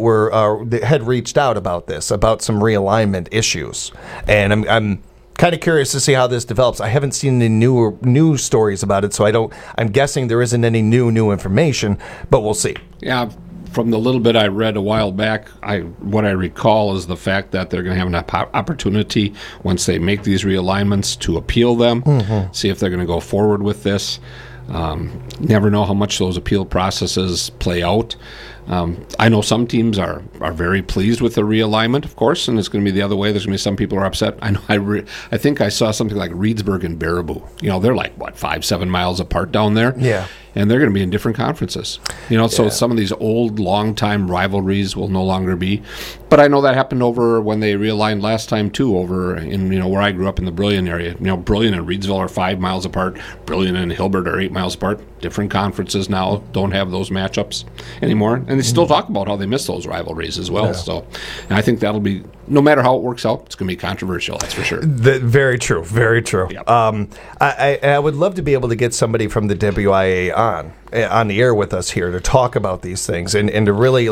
that had reached out about this, about some realignment issues. And I'm kind of curious to see how this develops. I haven't seen any news stories about it, so I'm guessing there isn't any new information, but we'll see. Yeah, from the little bit I read a while back, what I recall is the fact that they're going to have an opportunity once they make these realignments to appeal them, see if they're going to go forward with this. Never know how much those appeal processes play out. I know some teams are very pleased with the realignment, of course, and it's going to be the other way. There's going to be some people who are upset. I know. I think I saw something like Reedsburg and Baraboo. They're like 5-7 miles apart down there. Yeah. And they're going to be in different conferences. So some of these old, long-time rivalries will no longer be. But I know that happened over when they realigned last time, too, over in, where I grew up in the Brillion area. Brillion and Reedsville are 5 miles apart. Brillion and Hilbert are 8 miles apart. Different conferences now don't have those matchups anymore. And they still talk about how they miss those rivalries as well. Yeah. So, and I think that'll be, no matter how it works out, it's going to be controversial, that's for sure. Very true, very true. Yep. I would love to be able to get somebody from the WIA on the air with us here to talk about these things and to really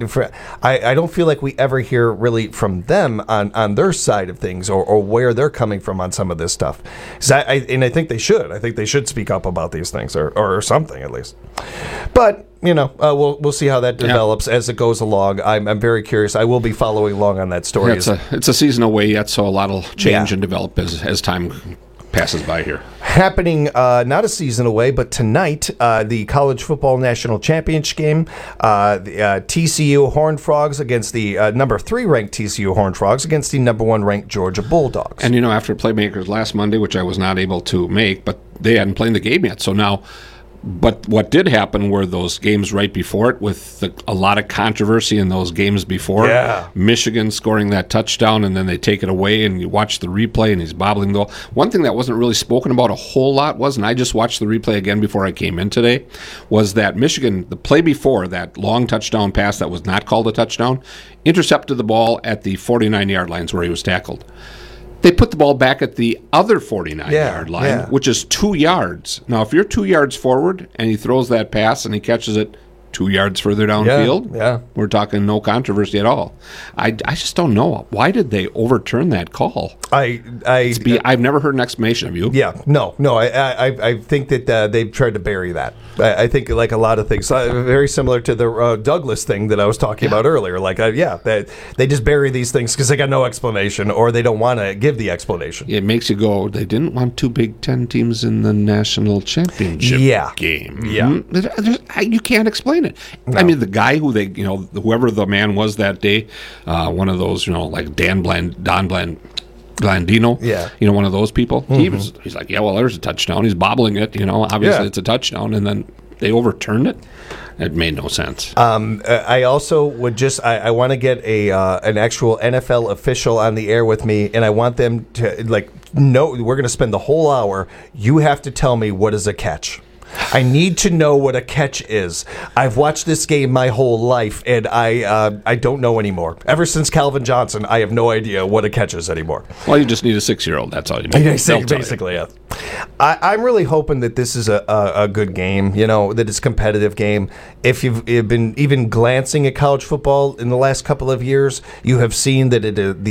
I don't feel like we ever hear really from them on their side of things or where they're coming from on some of this stuff. And I think they should. I think they should speak up about these things or something at least. But we'll see how that develops as it goes along. I'm very curious. I will be following along on that story. Yeah, it's a season away yet, so a lot will change and develop as time passes by here. Happening not a season away, but tonight, the College Football National Championship game, the TCU Horned Frogs against the number 3 ranked TCU Horned Frogs against the number 1 ranked Georgia Bulldogs. And after Playmakers last Monday, which I was not able to make, but they hadn't played the game yet, so now. But what did happen were those games right before it with a lot of controversy in those games before. Yeah. Michigan scoring that touchdown, and then they take it away, and you watch the replay, and he's bobbling the ball. One thing that wasn't really spoken about a whole lot was, and I just watched the replay again before I came in today, was that Michigan, the play before, that long touchdown pass that was not called a touchdown, intercepted the ball at the 49-yard lines where he was tackled. They put the ball back at the other 49-yard line, which is 2 yards. Now, if you're 2 yards forward and he throws that pass and he catches it 2 yards further downfield, we're talking no controversy at all. I just don't know. Why did they overturn that call? I've never heard an explanation of you. Yeah, no. I think that they've tried to bury that. I think like a lot of things, very similar to the Douglas thing that I was talking about earlier. Like, they just bury these things because they got no explanation or they don't want to give the explanation. It makes you go, they didn't want 2 Big Ten teams in the national championship game. Yeah. You can't explain it. No. I mean, the guy who they, whoever the man was that day, one of those, like Don Blandino, one of those people. Mm-hmm. He's like, well, there's a touchdown. He's bobbling it, obviously it's a touchdown, and then they overturned it. It made no sense. I also would I want to get an actual NFL official on the air with me, and I want them to no, we're going to spend the whole hour. You have to tell me what is a catch. I need to know what a catch is. I've watched this game my whole life, and I don't know anymore. Ever since Calvin Johnson, I have no idea what a catch is anymore. Well, you just need a 6-year-old. That's all you need. Basically, yeah. I'm really hoping that this is a good game, that it's a competitive game. If you've been even glancing at college football in the last couple of years, you have seen that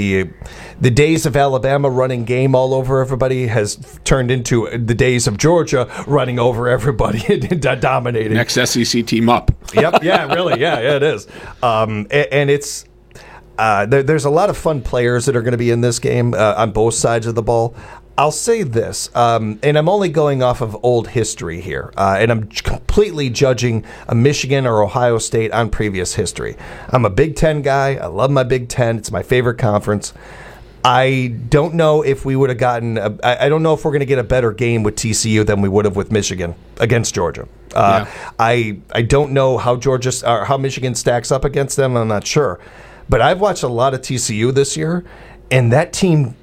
the days of Alabama running game all over everybody has turned into the days of Georgia running over everybody and dominating. Next SEC team up. Yep. Yeah. Really. Yeah. It is. And it's there's a lot of fun players that are going to be in this game on both sides of the ball. I'll say this, and I'm only going off of old history here, and I'm completely judging a Michigan or Ohio State on previous history. I'm a Big Ten guy. I love my Big Ten. It's my favorite conference. I don't know if we would have gotten. I don't know if we're going to get a better game with TCU than we would have with Michigan against Georgia. I don't know how how Michigan stacks up against them. I'm not sure, but I've watched a lot of TCU this year, and that team.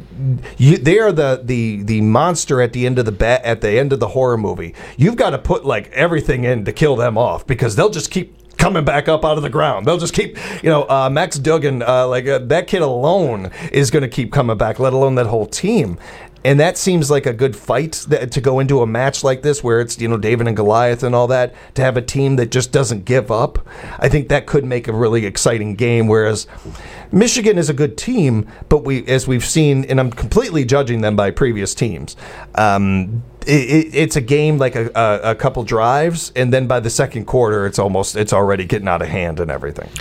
They are the monster at the end of the horror movie. You've got to put everything in to kill them off because they'll just keep coming back up out of the ground. They'll just keep, Max Duggan, that kid alone is going to keep coming back, let alone that whole team. And that seems like a good fight to go into a match like this where it's, David and Goliath and all that, to have a team that just doesn't give up. I think that could make a really exciting game, whereas Michigan is a good team, but as we've seen, and I'm completely judging them by previous teams, it's a game like a couple drives, and then by the second quarter, it's already getting out of hand and everything.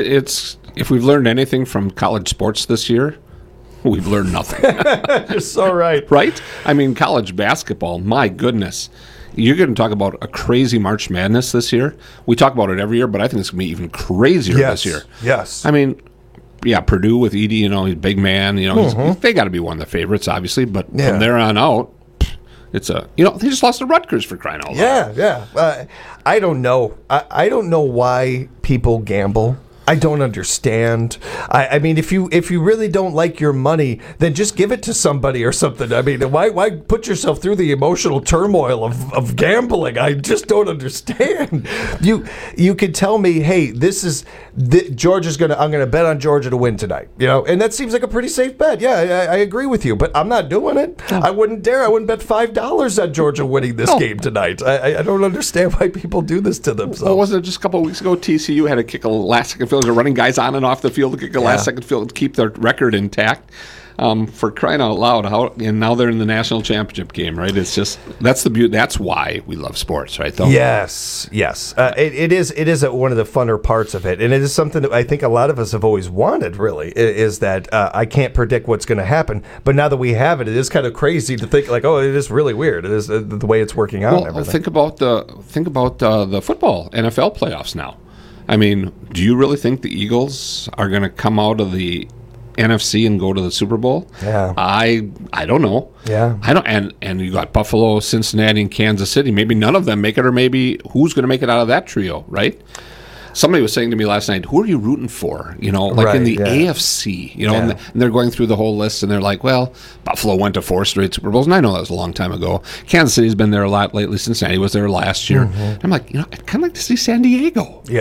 If we've learned anything from college sports this year, we've learned nothing. You're so right. Right? I mean, college basketball, my goodness. You're going to talk about a crazy March Madness this year. We talk about it every year, but I think it's going to be even crazier this year. Yes. I mean, Purdue with Edey, he's a big man. They got to be one of the favorites, obviously, but from there on out, it's they just lost to Rutgers for crying out loud. Yeah. I don't know. I don't know why people gamble. I don't understand. I mean, if you really don't like your money, then just give it to somebody or something. I mean, why put yourself through the emotional turmoil of gambling? I just don't understand. You could tell me, hey, Georgia's I'm gonna bet on Georgia to win tonight. And that seems like a pretty safe bet. Yeah, I agree with you, but I'm not doing it. I wouldn't dare. I wouldn't bet $5 on Georgia winning this game tonight. I don't understand why people do this to themselves. Well, wasn't it just a couple of weeks ago? TCU had to kick a last-second field. They're running guys on and off the field to kick a last-second field to keep their record intact. For crying out loud, and now they're in the national championship game, right? It's just that's the beauty. That's why we love sports, right? Though. Yes. It is one of the funner parts of it, and it is something that I think a lot of us have always wanted. Really, is that I can't predict what's going to happen, but now that we have it, it is kind of crazy to think it is really weird. It is the way it's working out. Well, think about the football NFL playoffs now. I mean, do you really think the Eagles are going to come out of the NFC and go to the Super Bowl? Yeah. I don't know. Yeah. I don't. And you got Buffalo, Cincinnati, and Kansas City. Maybe none of them make it, or maybe who's going to make it out of that trio, right? Somebody was saying to me last night, who are you rooting for? In the AFC, and they're going through the whole list, and they're like, well, Buffalo went to 4 straight Super Bowls, and I know that was a long time ago. Kansas City's been there a lot lately. Cincinnati was there last year. Mm-hmm. I'm like, I'd kind of like to see San Diego. Yeah.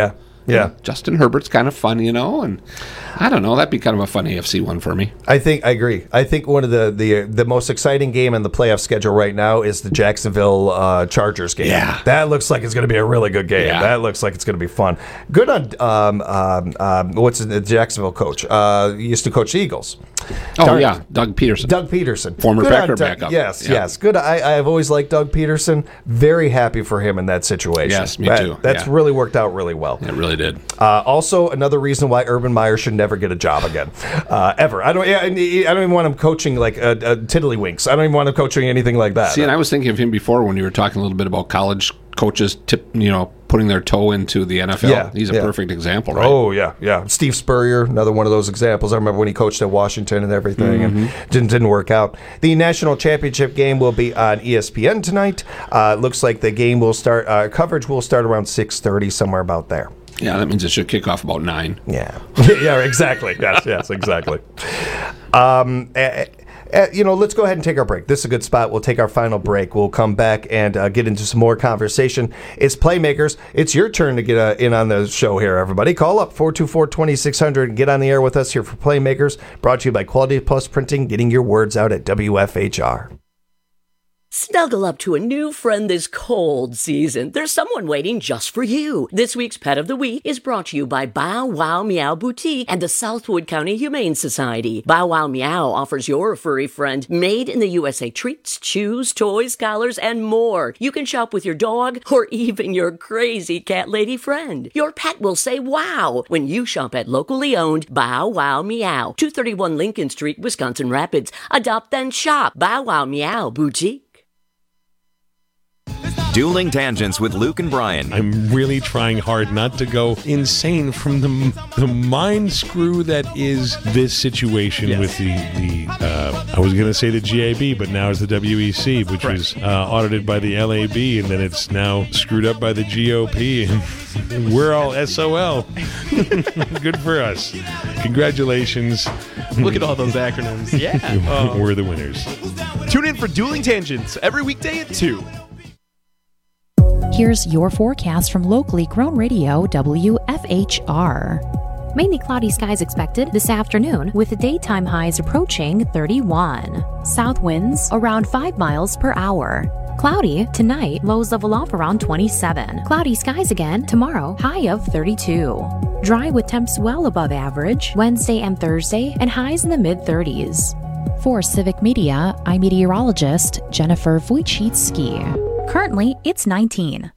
Yeah. Justin Herbert's kind of fun, and I don't know. That'd be kind of a fun AFC one for me. I agree. I think one of the most exciting game in the playoff schedule right now is the Jacksonville Chargers game. Yeah. That looks like it's going to be a really good game. Yeah. That looks like it's going to be fun. Good on what's the Jacksonville coach? He used to coach the Eagles. Doug Peterson. Former Good Packer on Doug. backup. Yes. Good. I've always liked Doug Peterson. Very happy for him in that situation. Yes, me too. That's really worked out really well. It really did. Also, another reason why Urban Meyer should never get a job again, ever. I don't even want him coaching like Tiddlywinks. I don't even want him coaching anything like that. See, and I was thinking of him before when you were talking a little bit about college coaches putting their toe into the NFL. Yeah, he's a perfect example, right? Oh, yeah. Steve Spurrier, another one of those examples. I remember when he coached at Washington and everything, and didn't work out. The national championship game will be on ESPN tonight. Looks like the game will start, coverage will start around 6:30, somewhere about there. Yeah, that means it should kick off about 9. Yeah. Yeah, exactly. Yes, exactly. Let's go ahead and take our break. This is a good spot. We'll take our final break. We'll come back and get into some more conversation. It's Playmakers. It's your turn to get in on the show here, everybody. Call up 424-2600 and get on the air with us here for Playmakers. Brought to you by Quality Plus Printing, getting your words out at WFHR. Snuggle up to a new friend this cold season. There's someone waiting just for you. This week's Pet of the Week is brought to you by Bow Wow Meow Boutique and the Southwood County Humane Society. Bow Wow Meow offers your furry friend made in the USA treats, chews, toys, collars, and more. You can shop with your dog or even your crazy cat lady friend. Your pet will say wow when you shop at locally owned Bow Wow Meow, 231 Lincoln Street, Wisconsin Rapids. Adopt then shop. Bow Wow Meow Boutique. Dueling Tangents with Luke and Brian. I'm really trying hard not to go insane from the mind screw that is this situation with the I was going to say the GAB, but now it's the WEC, which was audited by the LAB, and then it's now screwed up by the GOP, and we're all SOL. Good for us. Congratulations. Look at all those acronyms. Yeah. We're the winners. Tune in for Dueling Tangents every weekday at 2. Here's your forecast from locally grown radio WFHR. Mainly cloudy skies expected this afternoon with the daytime highs approaching 31. South winds around 5 miles per hour. Cloudy tonight, lows level off around 27. Cloudy skies again tomorrow, high of 32. Dry with temps well above average Wednesday and Thursday and highs in the mid-30s. For Civic Media, I'm meteorologist Jennifer Wojcicki. Currently, it's 19.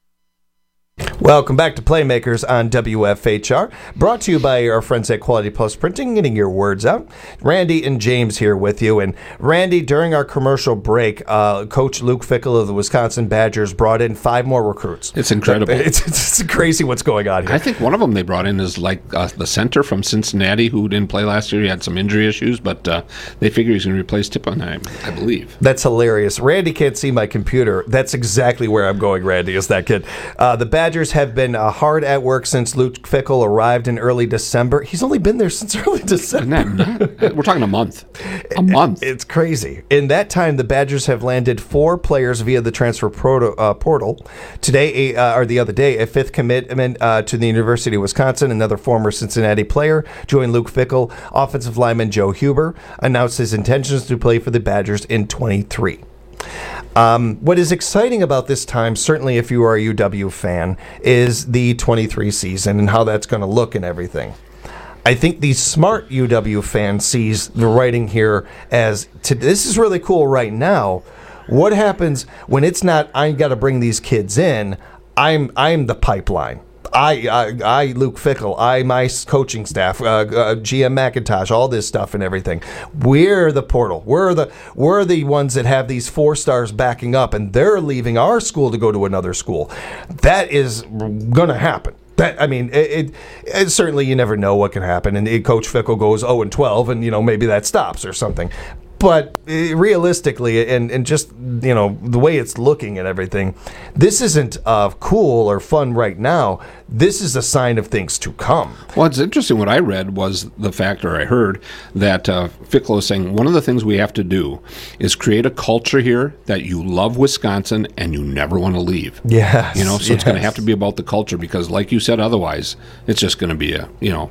Welcome back to Playmakers on WFHR, brought to you by our friends at Quality Plus Printing, getting your words out. Randy and James here with you. And Randy, during our commercial break, Coach Luke Fickell of the Wisconsin Badgers brought in 5 more recruits. It's incredible. It's crazy what's going on here. I think one of them they brought in is like the center from Cincinnati who didn't play last year. He had some injury issues, but they figure he's going to replace Tippenheim, I believe. That's hilarious. Randy can't see my computer. That's exactly where I'm going, Randy, is that kid. The Badgers have been hard at work since Luke Fickell arrived in early December. He's only been there since early December. We're talking a month. A month. It's crazy. In that time, the Badgers have landed 4 players via the transfer portal. Today, or the other day, a 5th commitment to the University of Wisconsin. Another former Cincinnati player joined Luke Fickell. Offensive lineman Joe Huber announced his intentions to play for the Badgers in 23. What is exciting about this time, certainly if you are a UW fan, is the 23 season and how that's going to look and everything. I think the smart UW fan sees the writing here as, this is really cool right now. What happens when it's not, I got to bring these kids in, I'm the pipeline. I, Luke Fickell, my coaching staff, GM McIntosh, all this stuff and everything. We're the portal. We're the ones that have these 4 stars backing up, and they're leaving our school to go to another school. That is going to happen. It certainly you never know what can happen. And Coach Fickell goes 0-12, and maybe that stops or something. But realistically, and just, the way it's looking and everything, this isn't cool or fun right now. This is a sign of things to come. Well, it's interesting. What I read was the fact, or I heard, that Ficklo was saying one of the things we have to do is create a culture here that you love Wisconsin and you never want to leave. Yes. So it's going to have to be about the culture because, like you said, otherwise it's just going to be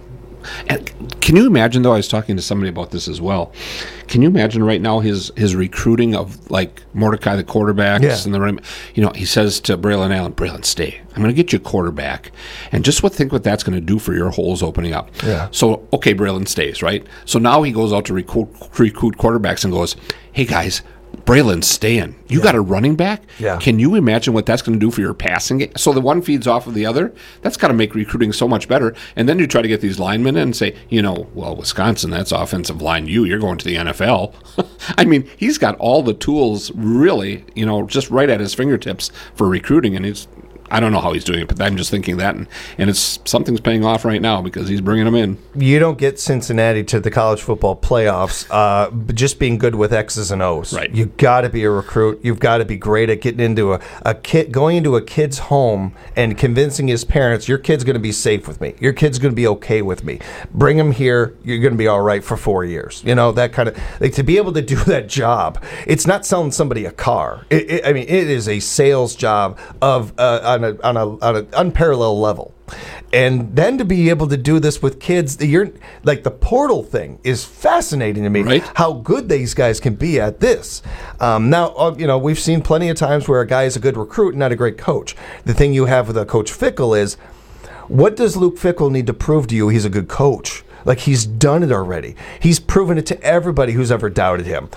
And can you imagine, though, I was talking to somebody about this as well. Can you imagine right now his recruiting of, like, Mordecai, the quarterbacks, and he says to Braylon Allen, Braylon, stay. I'm going to get you a quarterback. And just think what that's going to do for your holes opening up. Yeah. So, okay, Braylon stays, right? So now he goes out to recruit quarterbacks and goes, hey, guys, Braylon's staying. You got a running back? Yeah. Can you imagine what that's going to do for your passing game? So the one feeds off of the other. That's got to make recruiting so much better. And then you try to get these linemen in and say, well, Wisconsin, that's offensive line. You're going to the NFL. I mean, he's got all the tools really, just right at his fingertips for recruiting. And I don't know how he's doing it, but I'm just thinking that, and something's paying off right now because he's bringing them in. You don't get Cincinnati to the college football playoffs just being good with X's and O's. Right. You've got to be a recruit. You've got to be great at getting into going into a kid's home and convincing his parents, your kid's going to be safe with me. Your kid's going to be okay with me. Bring him here. You're going to be all right for 4 years. That kind of, to be able to do that job. It's not selling somebody a car. It is a sales job of on an unparalleled level. And then to be able to do this with kids, the portal thing is fascinating to me. Right. How good these guys can be at this. Now, we've seen plenty of times where a guy is a good recruit and not a great coach. The thing you have with Coach Fickle is, what does Luke Fickle need to prove to you he's a good coach? Like, he's done it already. He's proven it to everybody who's ever doubted him.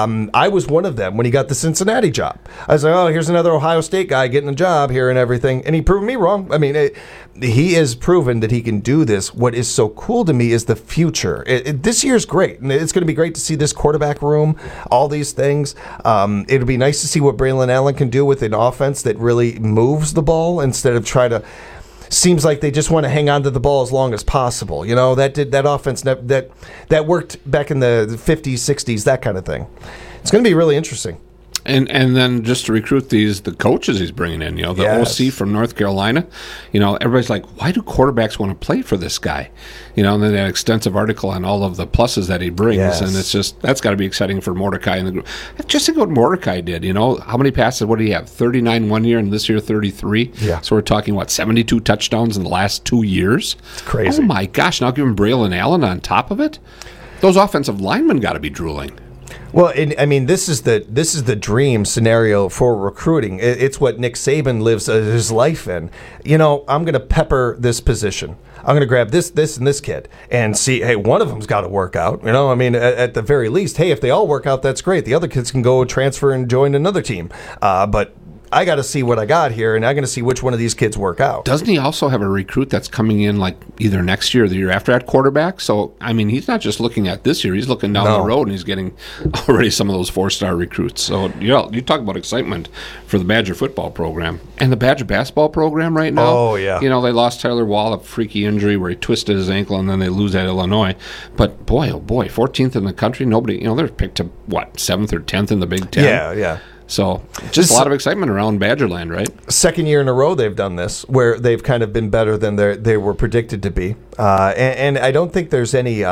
I was one of them when he got the Cincinnati job. I was like, oh, here's another Ohio State guy getting a job here and everything. And he proved me wrong. I mean, he has proven that he can do this. What is so cool to me is the future. This year's great. And it's going to be great to see this quarterback room, all these things. It'll be nice to see what Braylon Allen can do with an offense that really moves the ball instead of trying to... Seems like they just want to hang on to the ball as long as possible. That offense that worked back in the 50s, 60s, that kind of thing. It's going to be really interesting. And then just to recruit the coaches he's bringing in, Yes. OC from North Carolina, everybody's like, why do quarterbacks want to play for this guy? And then that extensive article on all of the pluses that he brings, Yes. and it's just, that's got to be exciting for Mordecai and the group. Just think what Mordecai did, how many passes, what did he have? 39 one year, and this year 33? Yeah. So we're talking, 72 touchdowns in the last 2 years? It's crazy. Oh my gosh, now give him Braylon Allen on top of it? Those offensive linemen got to be drooling. Well, this is the dream scenario for recruiting. It's what Nick Saban lives his life in. I'm going to pepper this position. I'm going to grab this, and this kid and see, hey, one of them's got to work out. At the very least, hey, if they all work out, that's great. The other kids can go transfer and join another team. But I got to see what I got here, and I'm going to see which one of these kids work out. Doesn't he also have a recruit that's coming in like either next year or the year after at quarterback? So, he's not just looking at this year. He's looking down the road, and he's getting already some of those 4-star recruits. So, you talk about excitement for the Badger football program. And the Badger basketball program right now. Oh, yeah. They lost Tyler Wall, a freaky injury where he twisted his ankle, and then they lose at Illinois. But, boy, oh, boy, 14th in the country. Nobody, they're picked to, 7th or 10th in the Big Ten? Yeah. So, just a lot of excitement around Badgerland, right? Second year in a row they've done this, where they've kind of been better than they were predicted to be. And I don't think there's any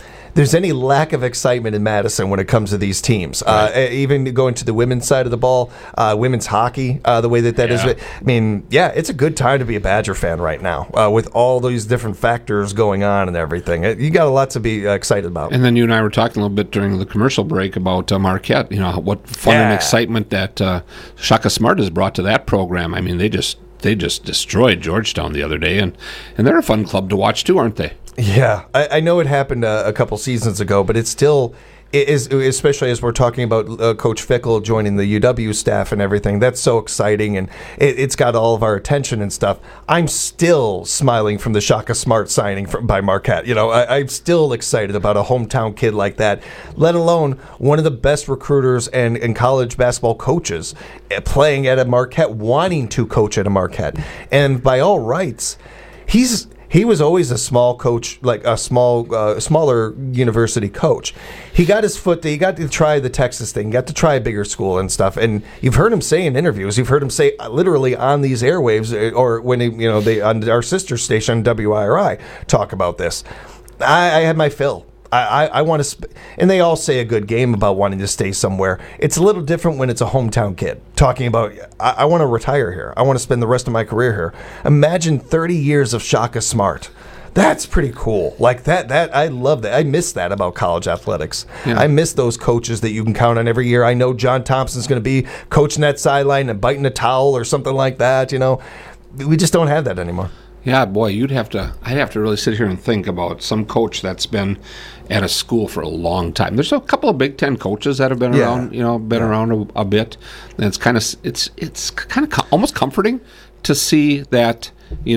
lack of excitement in Madison when it comes to these teams. Right. Even going to the women's side of the ball, women's hockey, the way that is. It's a good time to be a Badger fan right now with all these different factors going on and everything. You got a lot to be excited about. And then you and I were talking a little bit during the commercial break about Marquette, what fun and excitement that Shaka Smart has brought to that program. They just destroyed Georgetown the other day, and they're a fun club to watch too, aren't they? Yeah, I know it happened a couple seasons ago, but it's still, especially as we're talking about Coach Fickle joining the UW staff and everything. That's so exciting, and it's got all of our attention and stuff. I'm still smiling from the Shaka Smart signing by Marquette. I'm still excited about a hometown kid like that, let alone one of the best recruiters and college basketball coaches playing at a Marquette, wanting to coach at a Marquette. And by all rights, He was always a small coach, like a smaller university coach. He got his foot. He got to try the Texas thing. Got to try a bigger school and stuff. And you've heard him say in interviews. You've heard him say literally on these airwaves, or when they on our sister station WIRI talk about this. I had my fill. I want to, and they all say a good game about wanting to stay somewhere. It's a little different when it's a hometown kid talking about, I want to retire here. I want to spend the rest of my career here. Imagine 30 years of Shaka Smart. That's pretty cool. Like that I love that. I miss that about college athletics. Yeah. I miss those coaches that you can count on every year. I know John Thompson's going to be coaching that sideline and biting a towel or something like that. We just don't have that anymore. Yeah, boy, I'd have to really sit here and think about some coach that's been at a school for a long time. There's a couple of Big Ten coaches that have been around, around a bit. And it's kind of almost comforting to see that,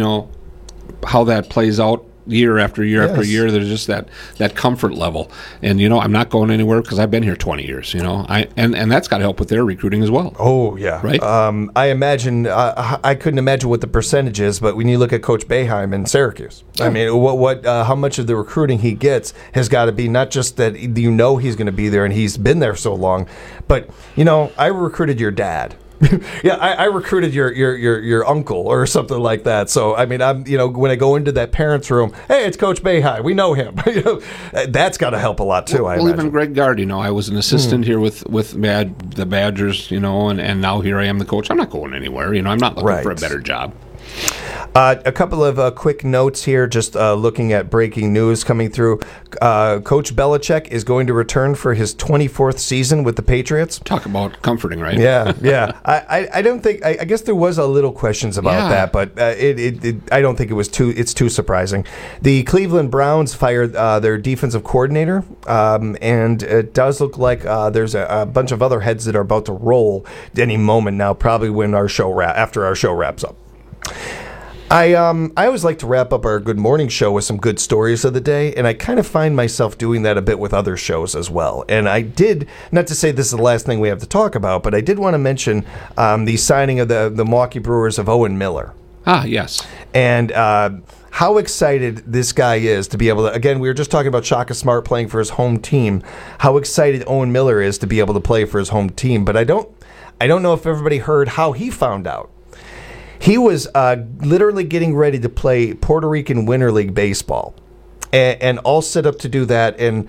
how that plays out year after year after year. There's just that comfort level. And, I'm not going anywhere because I've been here 20 years, and that's got to help with their recruiting as well. Oh, yeah. Right? I imagine, I couldn't imagine what the percentage is, but when you look at Coach Boeheim in Syracuse, I mean, how much of the recruiting he gets has got to be not just that he's going to be there and he's been there so long, but, I recruited your dad. Yeah, I recruited your uncle or something like that. So I mean, I'm when I go into that parents' room, hey, it's Coach Boeheim. We know him. That's got to help a lot too. Well, even Greg Gard. I was an assistant here with the Badgers. And now here I am the coach. I'm not going anywhere. I'm not looking for a better job. A couple of quick notes here, just looking at breaking news coming through. Coach Belichick is going to return for his 24th season with the Patriots. Talk about comforting, right? Yeah. I don't think. I guess there was a little questions about that, but I don't think it's too surprising. The Cleveland Browns fired their defensive coordinator, and it does look like there's a bunch of other heads that are about to roll any moment now, probably when after our show wraps up. I always like to wrap up our Good Morning show with some good stories of the day, and I kind of find myself doing that a bit with other shows as well. And I did, not to say this is the last thing we have to talk about, but I did want to mention the signing of the Milwaukee Brewers of Owen Miller. Ah, yes. And how excited this guy is to be able to, again, we were just talking about Shaka Smart playing for his home team, how excited Owen Miller is to be able to play for his home team. But I don't know if everybody heard how he found out. He was literally getting ready to play Puerto Rican Winter League baseball, and all set up to do that, and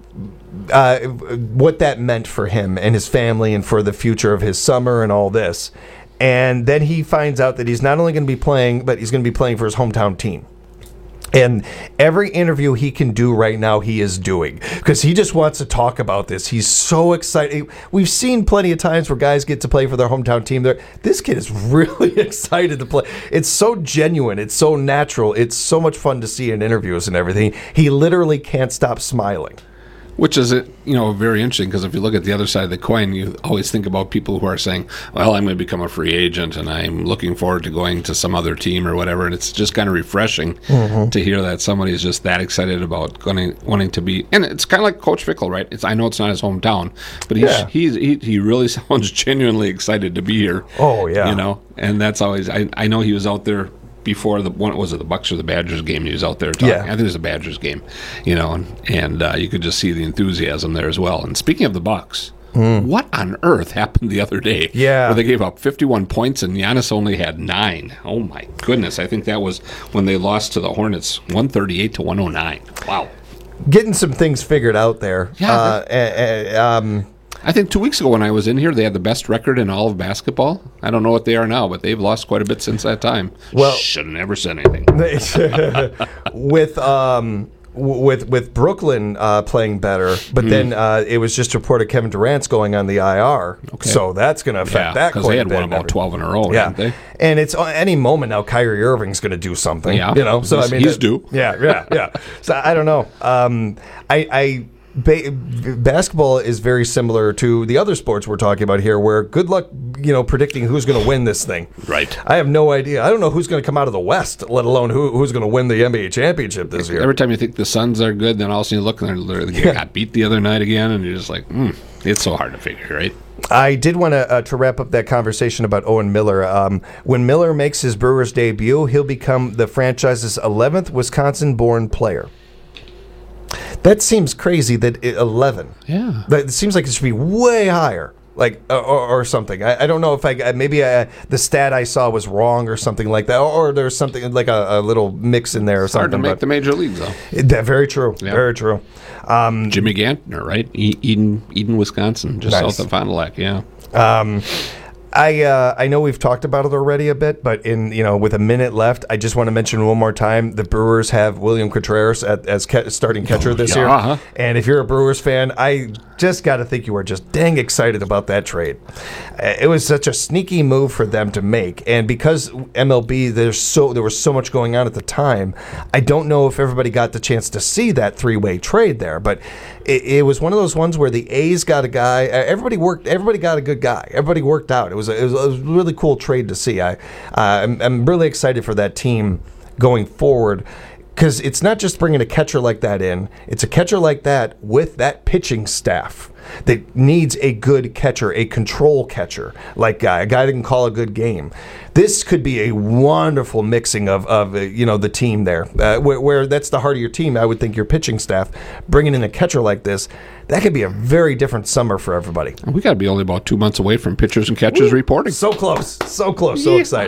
what that meant for him and his family and for the future of his summer and all this. And then he finds out that he's not only going to be playing, but he's going to be playing for his hometown team. And every interview he can do right now, he is doing, because he just wants to talk about this. He's so excited. We've seen plenty of times where guys get to play for their hometown team. This kid is really excited to play. It's so genuine. It's so natural. It's so much fun to see in interviews and everything. He literally can't stop smiling. Which is, very interesting, because if you look at the other side of the coin, you always think about people who are saying, well, I'm going to become a free agent and I'm looking forward to going to some other team or whatever. And it's just kind of refreshing to hear that somebody is just that excited about wanting to be. And it's kind of like Coach Fickell, right? I know it's not his hometown, but he really sounds genuinely excited to be here. Oh, yeah. And that's always, I know he was out there before the Bucks or the Badgers game. He was out there talking. I think it was a Badgers game, and you could just see the enthusiasm there as well. And speaking of the Bucks, what on earth happened the other day? Yeah, where they gave up 51 points and Giannis only had 9. Oh my goodness! I think that was when they lost to the Hornets, 138-109. Wow, getting some things figured out there. Yeah. I think 2 weeks ago when I was in here, they had the best record in all of basketball. I don't know what they are now, but they've lost quite a bit since that time. Well, should have never said anything. With Brooklyn playing better, but then it was just reported Kevin Durant's going on the IR, so that's going to affect that quite a bit. Because they had won about 12 in a row, didn't they? And it's any moment now. Kyrie Irving's going to do something, So he's due. Yeah. So I don't know. basketball is very similar to the other sports we're talking about here, where good luck, predicting who's going to win this thing. Right. I have no idea. I don't know who's going to come out of the West, let alone who's going to win the NBA championship this year. Every time you think the Suns are good, then all of a sudden you look and they got beat the other night again, and you're just like, it's so hard to figure, right? I did want to wrap up that conversation about Owen Miller. When Miller makes his Brewers debut, he'll become the franchise's 11th Wisconsin-born player. That seems crazy that 11. Yeah. It seems like it should be way higher, like or something. I don't know if maybe the stat I saw was wrong or something like that, or there's something like a little mix in there or something. Hard to make the major leagues, though. Very true. Yeah. Very true. Jimmy Gantner, right? Eden, Wisconsin, just south of Fond du Lac. Yeah. I know we've talked about it already a bit, but with a minute left, I just want to mention one more time: the Brewers have William Contreras as starting catcher this year. And if you're a Brewers fan, I just got to think you are just dang excited about that trade. It was such a sneaky move for them to make, and because MLB, there was so much going on at the time, I don't know if everybody got the chance to see that three-way trade there, but it was one of those ones where the A's got a guy. Everybody got a good guy. Everybody worked out. It was a really cool trade to see. I'm really excited for that team going forward, because it's not just bringing a catcher like that in. It's a catcher like that with that pitching staff that needs a good catcher, a control catcher, like a guy that can call a good game. This could be a wonderful mixing of the team there, where that's the heart of your team. I would think your pitching staff, bringing in a catcher like this, that could be a very different summer for everybody. We got to be only about 2 months away from pitchers and catchers reporting. So close, so excited.